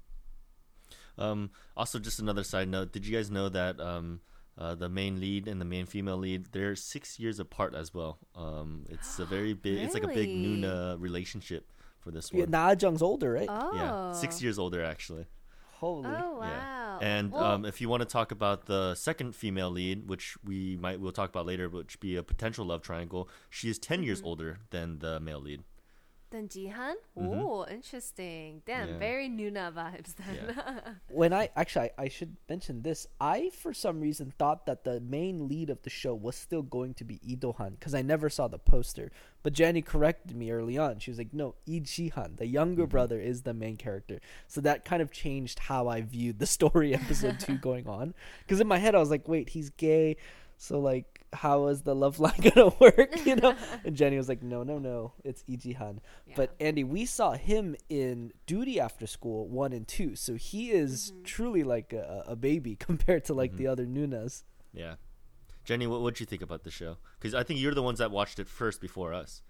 Also, just another side note: did you guys know that the main lead and the main female lead, they're 6 years apart as well? It's a very big. Really? It's like a big Nuna relationship for this one. Yeah, Na-jung's older, right? Oh. Yeah, 6 years older actually. Holy. Oh wow. Yeah. And if you want to talk about the second female lead, which we'll talk about later, which be a potential love triangle, she is 10 years older than the male lead. Then Jihan? Oh, interesting. Damn, Yeah. very Nuna vibes then. When I should mention this, I for some reason thought that the main lead of the show was still going to be Ido-han, because I never saw the poster. But Jenny corrected me early on. She was like, no, Iji-han, the younger brother, is the main character. So that kind of changed how I viewed the story episode 2 going on. Because in my head I was like, wait, he's gay, so like how is the love line gonna work, And Jenny was like, no, it's Iji-han. Yeah. But Andy, we saw him in Duty After School 1 and 2, so he is truly like a baby compared to like the other Nunas. Yeah. Jenny, what'd you think about the show? Because I think you're the ones that watched it first before us.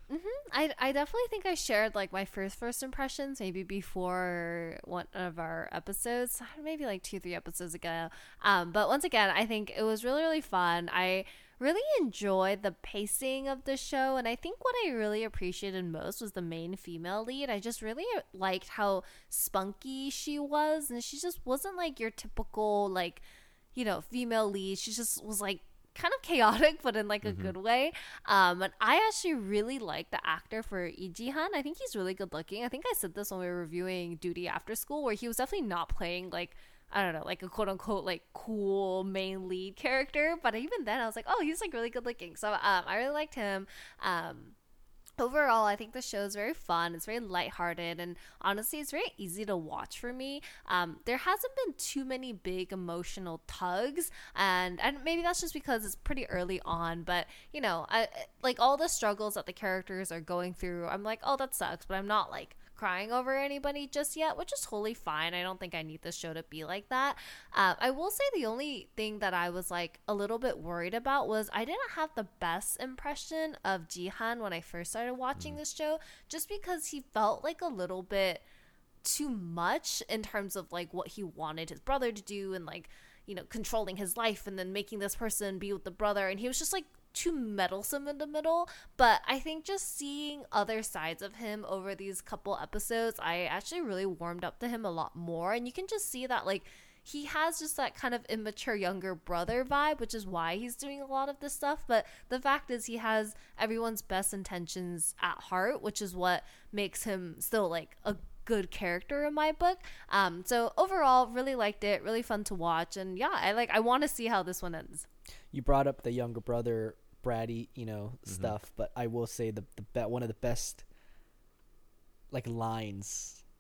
I definitely think I shared like my first impressions maybe before one of our episodes, maybe like 2-3 episodes ago. But once again, I think it was really, really fun. I really enjoyed the pacing of the show, and I think what I really appreciated most was the main female lead. I just really liked how spunky she was, and she just wasn't like your typical like, female lead. She just was like kind of chaotic, but in like a good way. And I actually really like the actor for Iji-han. I think he's really good looking. I think I said this when we were reviewing Duty After School, where he was definitely not playing like, I don't know, like a quote unquote like cool main lead character, but even then I was like, oh, he's like really good looking. So I really liked him. Overall, I think the show is very fun. It's very lighthearted, and honestly, it's very easy to watch for me. There hasn't been too many big emotional tugs, and maybe that's just because it's pretty early on. But I like all the struggles that the characters are going through. I'm like, oh, that sucks, but I'm not like crying over anybody just yet, which is totally fine. I don't think I need this show to be like that. I will say the only thing that I was like a little bit worried about was I didn't have the best impression of Jihan when I first started watching this show, just because he felt like a little bit too much in terms of like what he wanted his brother to do, and like controlling his life and then making this person be with the brother, and he was just like too meddlesome in the middle. But I think just seeing other sides of him over these couple episodes, I actually really warmed up to him a lot more, and you can just see that like he has just that kind of immature younger brother vibe, which is why he's doing a lot of this stuff. But the fact is he has everyone's best intentions at heart, which is what makes him still like a good character in my book. So overall, really liked it, really fun to watch, and yeah, I want to see how this one ends. You brought up the younger brother bratty stuff, but I will say the one of the best like lines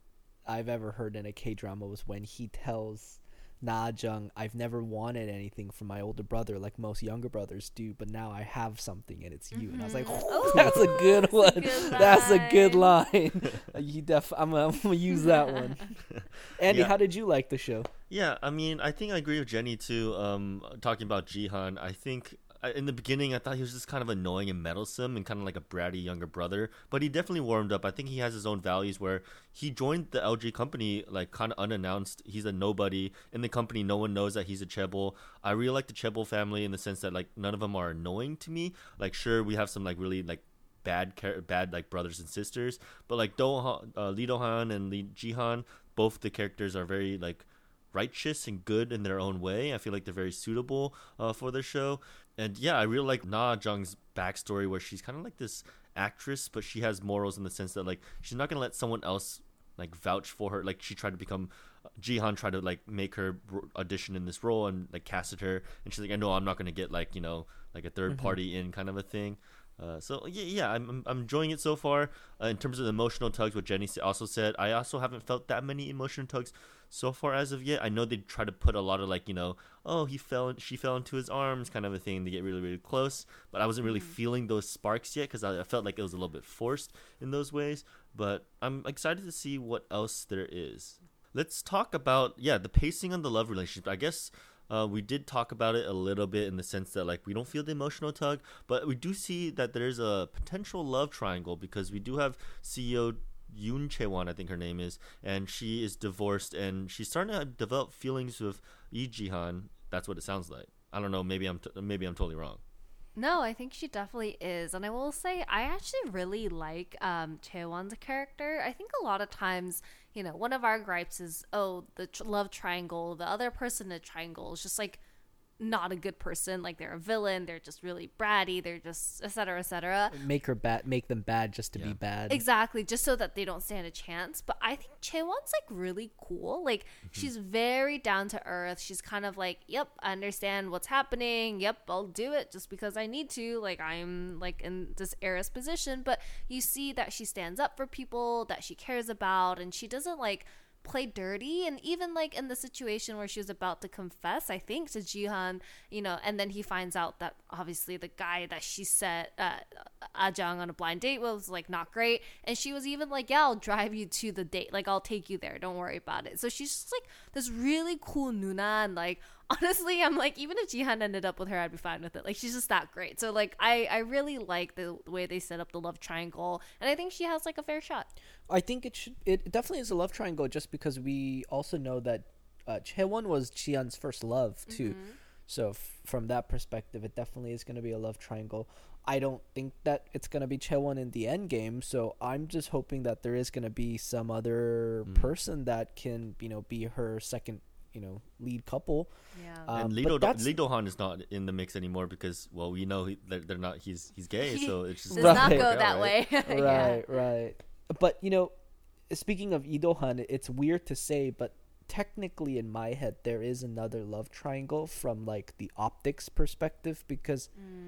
I've ever heard in a K-drama was when he tells Na Jung, I've never wanted anything from my older brother like most younger brothers do, but now I have something and it's you. And I was like, Ooh, that's a good one. good That's a good line. line. I'm gonna use that one. Andy, Yeah. how did you like the show? Yeah, I mean, I think I agree with Jenny too. Talking about Jihan, I think in the beginning I thought he was just kind of annoying and meddlesome and kind of like a bratty younger brother, but he definitely warmed up. I think he has his own values where he joined the LG company like kind of unannounced. He's a nobody in the company. No one knows that he's a Chaebol. I really like the Chaebol family in the sense that like none of them are annoying to me. Like sure, we have some like really like bad like brothers and sisters, but like Lee Do-han and Lee Jihan, both the characters are very like righteous and good in their own way. I feel like they're very suitable for the show. And yeah, I really like Na Jung's backstory where she's kind of like this actress, but she has morals in the sense that like she's not gonna let someone else like vouch for her. Like she tried to become Jihan tried to like make her audition in this role and like casted her, and she's like, I know I'm not gonna get like like a third party in kind of a thing. So yeah, I'm enjoying it so far. In terms of the emotional tugs, what Jenny also said, I also haven't felt that many emotional tugs so far as of yet. I know they try to put a lot of like oh she fell into his arms kind of a thing to get really really close, but I wasn't really feeling those sparks yet because I felt like it was a little bit forced in those ways. But I'm excited to see what else there is. Let's talk about the pacing on the love relationship. I guess we did talk about it a little bit in the sense that like we don't feel the emotional tug, but we do see that there's a potential love triangle because we do have CEO Yoon Chae-won, I think her name is, and she is divorced and she's starting to develop feelings with Lee Ji-han. That's what it sounds like. I don't know. Maybe I'm totally wrong. No, I think she definitely is. And I will say, I actually really like Chae-won's character. I think a lot of times, one of our gripes is, the love triangle, the other person in the triangle is just like not a good person. Like they're a villain. They're just really bratty. They're just et cetera, et cetera. Make them bad just to be bad. Exactly, just so that they don't stand a chance. But I think Chae-won's like really cool. Like she's very down to earth. She's kind of like, yep, I understand what's happening. Yep, I'll do it just because I need to. Like I'm like in this heiress position. But you see that she stands up for people that she cares about, and she doesn't like play dirty. And even like in the situation where she was about to confess, I think, to Jihan, and then he finds out that obviously the guy that she set Ajang on a blind date was like not great, and she was even like, yeah, I'll drive you to the date, like I'll take you there, don't worry about it. So she's just like this really cool Nuna, and like honestly I'm like, even if Jihan ended up with her, I'd be fine with it. Like she's just that great. So like I really like the way they set up the love triangle, and I think she has like a fair shot. I think it definitely is a love triangle just because we also know that Chae-won was Jihan's first love too. So from that perspective, it definitely is going to be a love triangle. I don't think that it's going to be Chae-won in the end game, so I'm just hoping that there is going to be some other person that can, be her second, lead couple. Yeah. And Lee Do-han is not in the mix anymore because, well, we know they're not. He's gay, so it's just does not go out, that right? way. Right. But speaking of Lee Do-han, it's weird to say, but technically in my head there is another love triangle from like the optics perspective because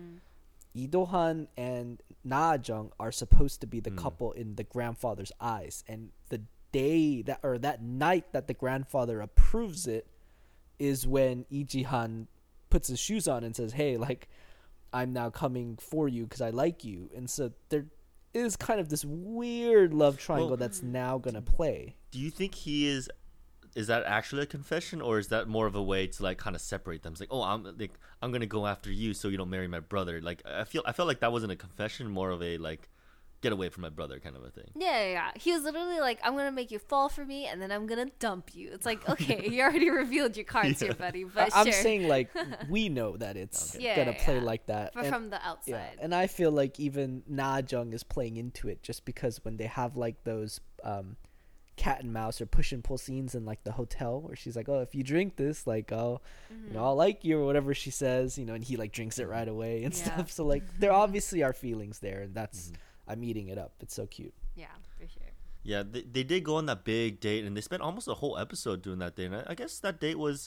Lee Do-han and Na Jung are supposed to be the couple in the grandfather's eyes, and the day that night that the grandfather approves it is when Lee Ji-han puts his shoes on and says, hey, like I'm now coming for you because I like you. And so there is kind of this weird love triangle that's now gonna play. Do you think he is that actually a confession, or is that more of a way to like kind of separate them? It's like, oh, I'm gonna go after you so you don't marry my brother. Like I felt like that wasn't a confession, more of a like get away from my brother kind of a thing. Yeah. He was literally like, I'm gonna make you fall for me, and then I'm gonna dump you. It's like, okay, you already revealed your cards here, buddy. But I'm sure. saying like we know that it's gonna play like that from the outside. Yeah, and I feel like even Na Jung is playing into it just because when they have like those cat and mouse or push and pull scenes in like the hotel where she's like, oh, if you drink this, like I'll I'll like you or whatever she says, and he like drinks it right away and stuff. So like there obviously are feelings there, and that's I'm eating it up. It's so cute. Yeah, for sure. Yeah, they did go on that big date, and they spent almost a whole episode doing that date. And I guess that date was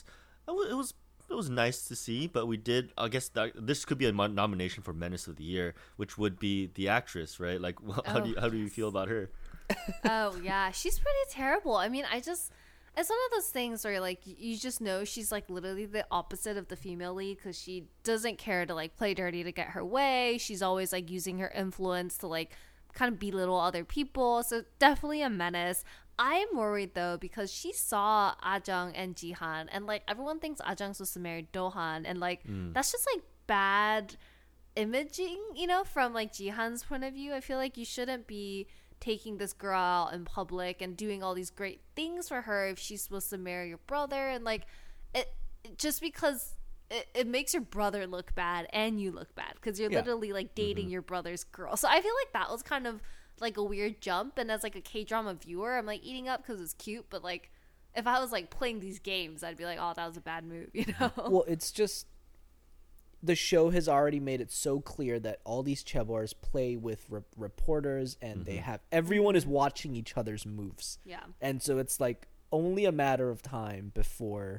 nice to see, but we did. I guess that this could be a nomination for Menace of the Year, which would be the actress, right? Like, how do you feel about her? Oh yeah, she's pretty terrible. I mean, it's one of those things where like you just know she's like literally the opposite of the female lead because she doesn't care to like play dirty to get her way. She's always like using her influence to like kind of belittle other people. So definitely a menace. I'm worried though because she saw Ajung and Jihan, and like everyone thinks Ajung's supposed to marry Dohan, and like that's just like bad imaging, you know, from like Jihan's point of view. I feel like you shouldn't be taking this girl out in public and doing all these great things for her if she's supposed to marry your brother, and like it just because it makes your brother look bad and you look bad because you're literally like dating your brother's girl. So I feel like that was kind of like a weird jump, and as like a K-drama viewer I'm like eating up because it's cute, but like if I was like playing these games I'd be like, oh, that was a bad move, you know. Well, it's just the show has already made it so clear that all these chaebols play with reporters, and they have everyone is watching each other's moves. Yeah. And so it's like only a matter of time before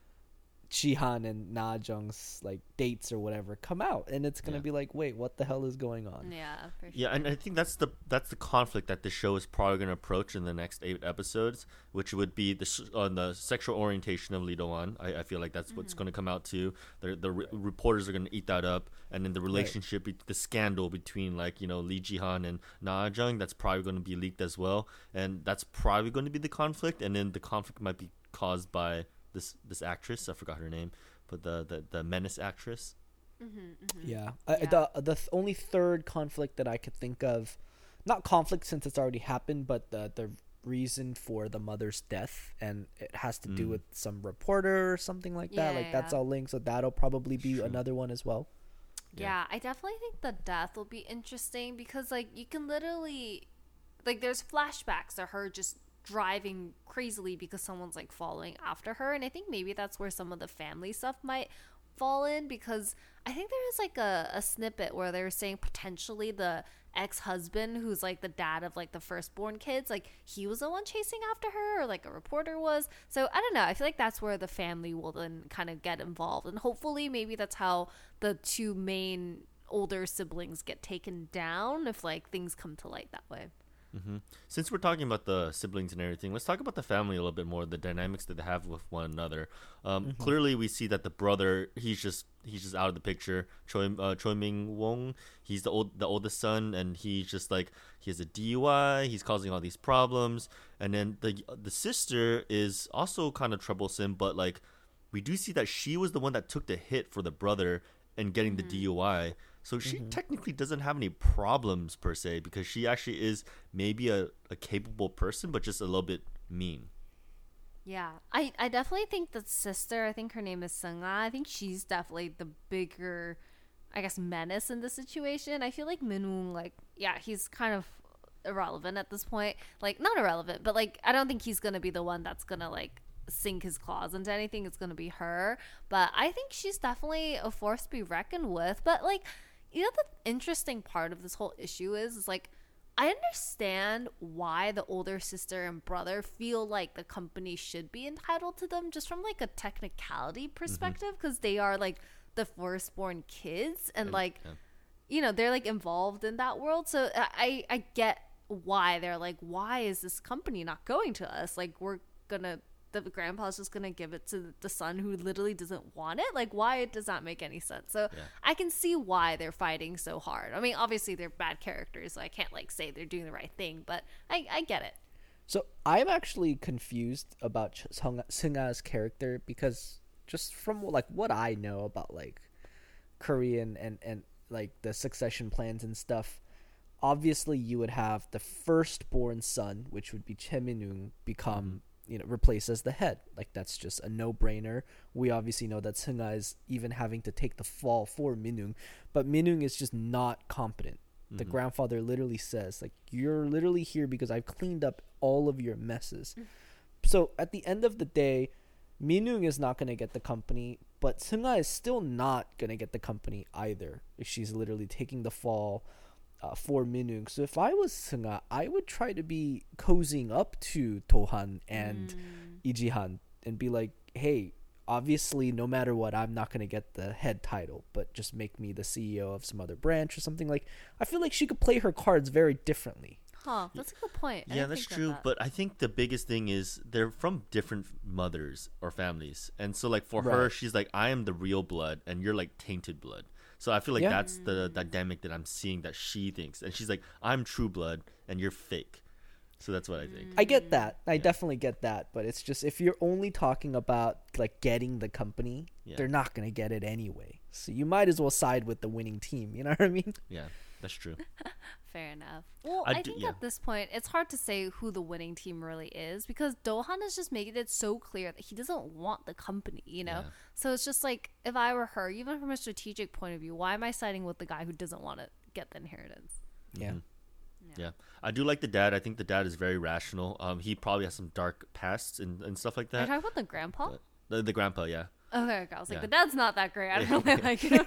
Jihan and Na Jung's like dates or whatever come out, and it's gonna be like, wait, what the hell is going on? Yeah, for sure. Yeah, and I think that's the conflict that the show is probably going to approach in the next 8 episodes, which would be on the sexual orientation of Lee Do-won. I feel like that's what's going to come out too. The reporters are going to eat that up, and then the relationship, the scandal between like, you know, Lee Ji-han and Na Jung, that's probably going to be leaked as well, and that's probably going to be the conflict. And then the conflict might be caused by this actress, I forgot her name, but the menace actress. Yeah. The only third conflict that I could think of, not conflict since it's already happened, but the reason for the mother's death, and it has to do with some reporter or something like that. Like that's all linked, so that'll probably be another one as well. Yeah, I definitely think the death will be interesting because like you can literally like there's flashbacks of her just driving crazily because someone's like following after her, and I think maybe that's where some of the family stuff might fall in, because I think there was like a snippet where they were saying potentially the ex-husband who's like the dad of like the firstborn kids, like he was the one chasing after her, or like a reporter was. So I don't know, I feel like that's where the family will then kind of get involved, and hopefully maybe that's how the two main older siblings get taken down if like things come to light that way. Since we're talking about the siblings and everything, let's talk about the family a little bit more, the dynamics that they have with one another. Clearly we see that the brother, he's just out of the picture. Choi Ming Wong, he's the oldest son, and he's just like, he has a DUI, he's causing all these problems. And then the sister is also kind of troublesome, but like we do see that she was the one that took the hit for the brother and getting the DUI. So she technically doesn't have any problems per se, because she actually is maybe a capable person, but just a little bit mean. Yeah, I definitely think the sister, I think her name is Seung-ah, I think she's definitely the bigger, I guess, menace in the situation. I feel like Min-woong, like, yeah, he's kind of irrelevant at this point. Like, not irrelevant, but like, I don't think he's going to be the one that's going to like sink his claws into anything. It's going to be her. But I think she's definitely a force to be reckoned with. But like, you know, the interesting part of this whole issue is like, I understand why the older sister and brother feel like the company should be entitled to them, just from like a technicality perspective, because they are like the firstborn kids, and like, you know, they're like involved in that world. So I get why they're like, why is this company not going to us? Like, the grandpa's just gonna give it to the son who literally doesn't want it. Like, why does that make any sense? So I can see why they're fighting so hard. I mean, obviously they're bad characters, so I can't like say they're doing the right thing, but I get it. So I'm actually confused about Seung-ah's character, because just from like what I know about like Korean and like the succession plans and stuff, obviously you would have the firstborn son, which would be Choi Min-woong, become replaced as the head. Like, that's just a no-brainer. We obviously know that Seung-ah is even having to take the fall for Min-woong, but Min-woong is just not competent. The grandfather literally says, like, you're literally here because I've cleaned up all of your messes. So at the end of the day, Min-woong is not going to get the company, but Seung-ah is still not going to get the company either. She's literally taking the fall for Min-woong. So if I was Seung-ah, I would try to be cozying up to Dohan and Lee Ji-han and be like, hey, obviously no matter what, I'm not going to get the head title, but just make me the CEO of some other branch or something. Like, I feel like she could play her cards very differently. Huh, that's a good point. I Yeah, didn't that's think of true. that. But I think the biggest thing is they're from different mothers or families. And so, like, for her, Right. she's like, I am the real blood and you're like tainted blood. So I feel like Yeah. that's the dynamic that I'm seeing that she thinks. And she's like, I'm true blood and you're fake. So that's what I think. I get that. I Yeah. definitely get that. But it's just if you're only talking about like getting the company, Yeah. they're not gonna get it anyway. So you might as well side with the winning team. You know what I mean? Yeah, that's true. Fair enough. Well, I I do- think yeah. at this point, it's hard to say who the winning team really is because Dohan is just making it so clear that he doesn't want the company, you know? Yeah. So it's just like, if I were her, even from a strategic point of view, why am I siding with the guy who doesn't want to get the inheritance? Yeah. Yeah, I do like the dad. I think the dad is very rational. He probably has some dark pasts and stuff like Are you that. talking about the grandpa? The grandpa, yeah. Okay, I was like, Yeah. the dad's not that great. I don't really like him.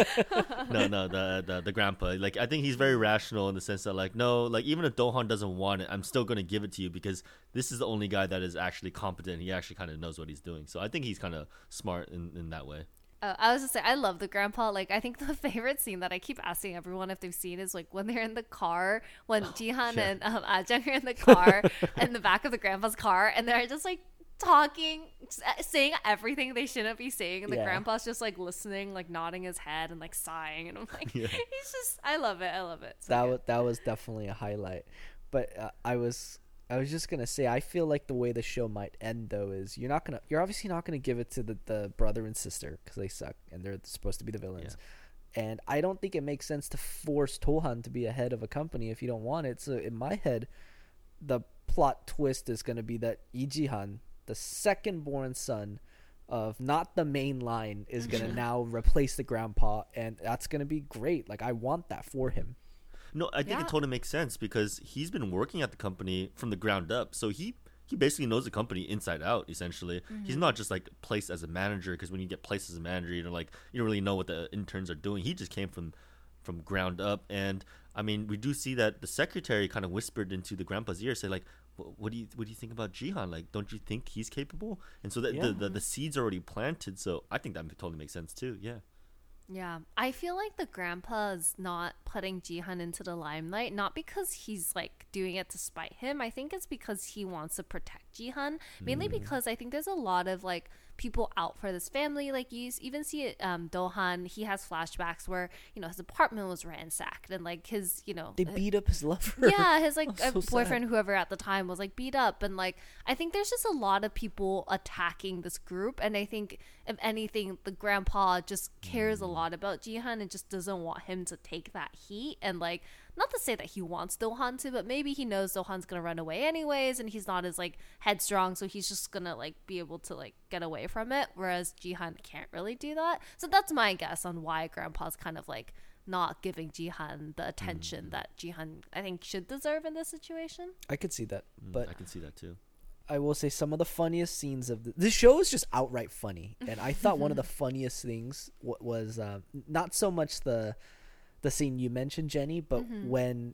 No, the grandpa. Like, I think he's very rational in the sense that, like, no, like, even if Dohan doesn't want it, I'm still gonna give it to you because this is the only guy that is actually competent. He actually kind of knows what he's doing. So I think he's kind of smart in that way. I was just saying, I love the grandpa. Like, I think the favorite scene that I keep asking everyone if they've seen is like when they're in the car, when Jihan yeah. and Ajang are in the car, in the back of the grandpa's car, and they're just like talking, saying everything they shouldn't be saying, and the Yeah. grandpa's just like listening, like nodding his head and like sighing, and I'm like, Yeah. he's just, I love it. I love it. So That good. was that was definitely a highlight. But I was just gonna say I feel like the way the show might end though is you're obviously not gonna give it to the brother and sister because they suck and they're supposed to be the villains. And I don't think it makes sense to force Tohan to be a head of a company if you don't want it. So in my head, the plot twist is gonna be that Lee Ji-han, the second born son of not the main line, is gonna now replace the grandpa, and that's gonna be great. Like I want that for him. No, I think Yeah. it totally makes sense because he's been working at the company from the ground up. So he basically knows the company inside out, essentially. He's not just like placed as a manager because when you get placed as a manager, you don't really know what the interns are doing. He just came from ground up. And I mean, we do see that the secretary kind of whispered into the grandpa's ear, say like, what do you think about Jihan? Like, don't you think he's capable? And so that Yeah. the seeds are already planted. So I think that totally makes sense too. Yeah. Yeah, I feel like the grandpa's not putting Jihan into the limelight, not because he's like doing it to spite him. I think it's because he wants to protect Jihan, mainly because I think there's a lot of like people out for this family. Like you even see it, Dohan, he has flashbacks where, you know, his apartment was ransacked and like his, you know, They beat up his lover. yeah, his like So sad. boyfriend, whoever at the time, was like beat up, and like I think there's just a lot of people attacking this group, and I think if anything, the grandpa just cares a lot about Jihan and just doesn't want him to take that heat, and like not to say that he wants Dohan to, but maybe he knows Dohan's gonna run away anyways, and he's not as like headstrong, so he's just gonna like be able to like get away from it, whereas Jihan can't really do that. So that's my guess on why grandpa's kind of like not giving Jihan the attention that Jihan I think should deserve in this situation. I could see that, I but can see that too. I will say some of the funniest scenes of this show is just outright funny, and I thought one of the funniest things was not so much the scene you mentioned, Jenny, but when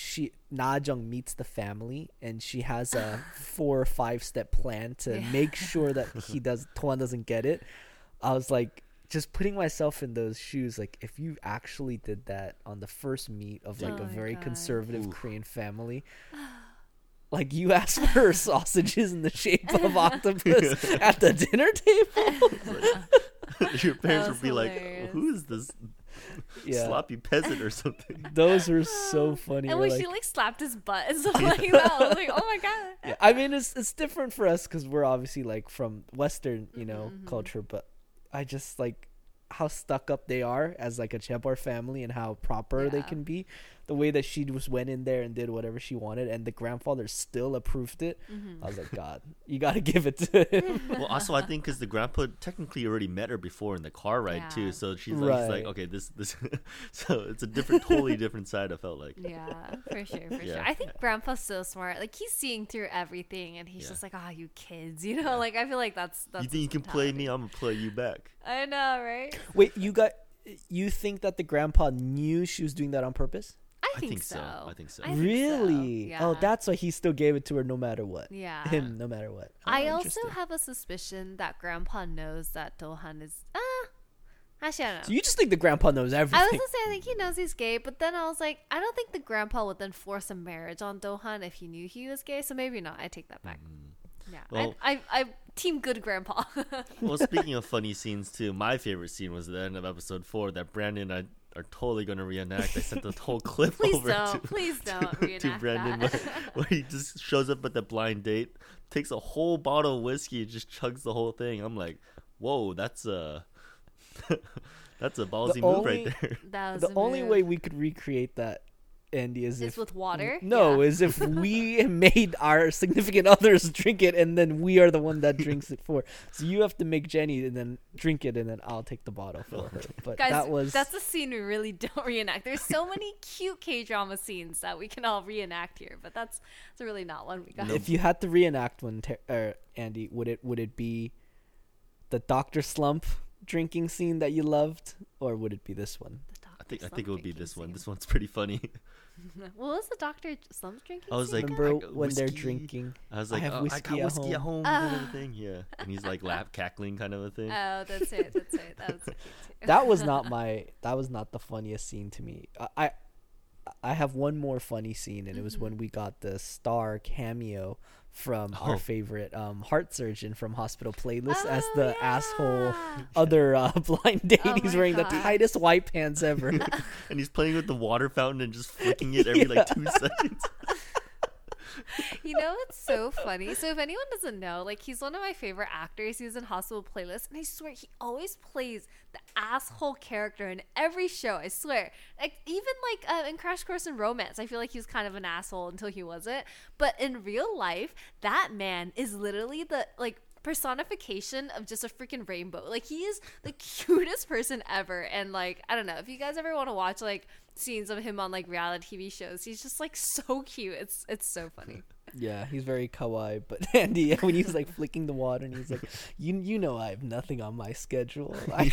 Na Jung meets the family and she has a 4 or 5 step plan to make sure that Toan doesn't get it. I was like, just putting myself in those shoes, like if you actually did that on the first meet of like Oh a my very God. conservative Oof. Korean family, like you ask for sausages in the shape of octopus at the dinner table. Your parents was would be like, hilarious. who is this Yeah, sloppy peasant or something? those are so funny. And We're when she like slapped his butt and stuff like that, I was like, oh my god. yeah, I mean, it's different for us because we're obviously like from Western, culture. But I just like how stuck up they are as like a Chebor family and how proper they Yeah. can be. The way that she just went in there and did whatever she wanted, and the grandfather still approved it. I was like, God, you got to give it to him. Well, also I think because the grandpa technically already met her before in the car ride Yeah. too, so she's like, he's like, Right. okay, this, so it's a totally different side. I felt like, Yeah, for sure. Yeah. I think Grandpa's so smart. Like he's seeing through everything, and he's Yeah. just like, "Ah, you kids," you know. Like I feel like that's. you think you can play me? I'm gonna play you back. I know, right? Wait, you think that the grandpa knew she was doing that on purpose? I think so. I think so. I think so, Really? yeah. Oh, that's why he still gave it to her no matter what. Yeah. Him, no matter what. Oh, I also interesting. have a suspicion that Grandpa knows that Dohan is Actually, I don't know. So you just think the grandpa knows everything. I was gonna say I think he knows he's gay, but then I was like, I don't think the grandpa would then force a marriage on Do-han if he knew he was gay. So maybe not. I take that back. Yeah, Well- I team good grandpa. Well, speaking of funny scenes too, my favorite scene was the end of episode 4 that Brandon and I are totally gonna reenact. I sent the whole clip Please over don't. Please don't reenact to Brandon that. where he just shows up at the blind date, takes a whole bottle of whiskey, and just chugs the whole thing. I'm like, whoa, that's a that's a ballsy move right there. That was The a only move. way we could recreate that, Andy, is is if with water. No, Yeah. is if we made our significant others drink it, and then we are the one that drinks it for. So you have to make Jenny and then drink it, and then I'll take the bottle for her. But Guys, that's a scene we really don't reenact. There's so many cute K-drama scenes that we can all reenact here, but that's really not one we got. If you had to reenact one, Andy, would it be the Dr. Slump drinking scene that you loved, or would it be this one? I think it would be this one. This one's pretty funny. What was the Dr. Slump drinking? I was scene like, again? Remember I got when they're whiskey. drinking? I was I like, have I whiskey got at whiskey at home. home, kind of a thing. Yeah, and he's like cackling, kind of a thing. Oh, that's it. That's it. That was so cute too. That was not the funniest scene to me. I have one more funny scene, and it was when we got the star cameo from our favorite heart surgeon from Hospital Playlist as Oh, the yeah. asshole other blind date. Oh He's my wearing God. the tightest white pants ever. And he's playing with the water fountain and just flicking it every like 2 seconds. You know, it's so funny. So if anyone doesn't know, like, he's one of my favorite actors. He was in Hospital Playlist, and I swear he always plays the asshole character in every show. I swear. Like, even like in Crash Course in Romance, I feel like he was kind of an asshole until he wasn't. But in real life, that man is literally the like personification of just a freaking rainbow. Like, he is the cutest person ever. And like, I don't know, if you guys ever want to watch like scenes of him on like reality TV shows, he's just like so cute. It's so funny. Yeah, he's very kawaii. But Andy, when he's like flicking the water, and he's like, "You know, I have nothing on my schedule.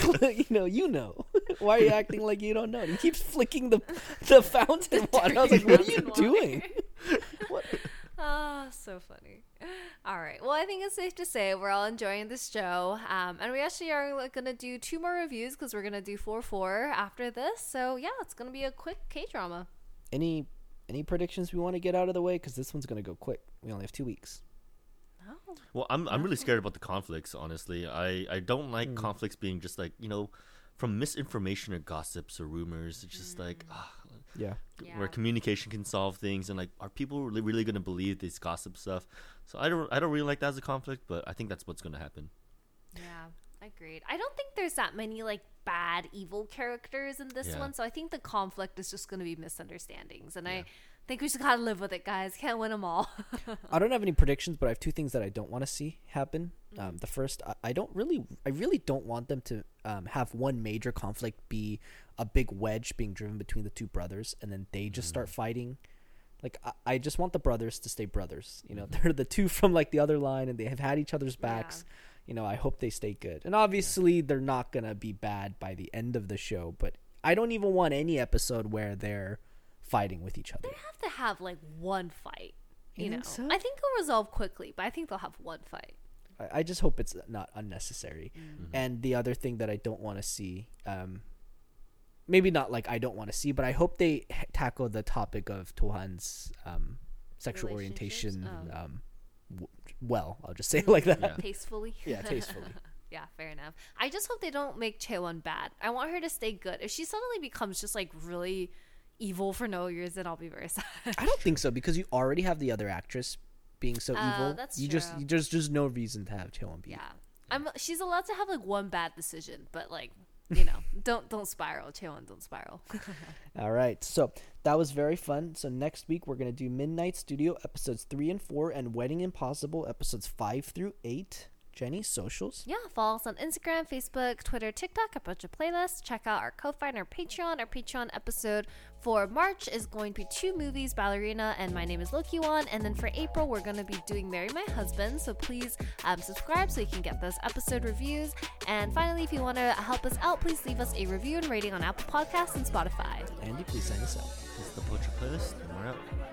You know. Why are you acting like you don't know?" And he keeps flicking the fountain water. I was like, "What are you Fountain water. doing?" What? Ah, so funny. All right. Well, I think it's safe to say we're all enjoying this show. And we actually are going to do 2 more reviews because we're going to do 4-4 after this. So, yeah, it's going to be a quick K-drama. Any predictions we want to get out of the way? Because this one's gonna go quick. We only have 2 weeks. Oh. Well, I'm really scared about the conflicts. Honestly, I don't like conflicts being just like from misinformation or gossips or rumors. It's just like Yeah. where communication can solve things, and like, are people really going to believe this gossip stuff? So I don't really like that as a conflict, but I think that's what's going to happen. Yeah, agreed. I don't think there's that many like bad evil characters in this Yeah. one, so I think the conflict is just going to be misunderstandings, and I think we just gotta live with it, guys. Can't win them all. I don't have any predictions, but I have 2 things that I don't want to see happen. The first, I really don't want them to have one major conflict be a big wedge being driven between the 2 brothers, and then they just start fighting. Like, I just want the brothers to stay brothers. You know, they're the 2 from like the other line, and they have had each other's backs. You know, I hope they stay good. And obviously, they're not gonna be bad by the end of the show. But I don't even want any episode where they're fighting with each other. They have to have like one fight. You know, think so? I think it'll resolve quickly, but I think they'll have one fight. I just hope it's not unnecessary. And the other thing that I don't want to see, maybe not like I don't want to see, but I hope they tackle the topic of Tohan's sexual orientation well. I'll just say it like that. Yeah. Tastefully. Yeah, tastefully. Yeah, fair enough. I just hope they don't make Chaewon bad. I want her to stay good. If she suddenly becomes just like really evil for no reason, I'll be very sad. I don't think so, because you already have the other actress being so evil. That's you true. there's just no reason to have Cheon be. Yeah, she's allowed to have like one bad decision, but like don't spiral, Chaewon. Don't spiral. All right, so that was very fun. So next week we're gonna do Midnight Studio episodes 3 and 4, and Wedding Impossible episodes 5 through 8. Jenny, socials. Yeah, follow us on Instagram, Facebook, Twitter, TikTok, a bunch of playlists. Check out our Ko-Fi and our Patreon. Our Patreon episode for March is going to be 2 movies, Ballerina and My Name is Loki-won. And then for April, we're going to be doing Marry My Husband. So please subscribe so you can get those episode reviews. And finally, if you want to help us out, please leave us a review and rating on Apple Podcasts and Spotify. Andy, please sign us out. This is the Poacher Playlist, and we're out.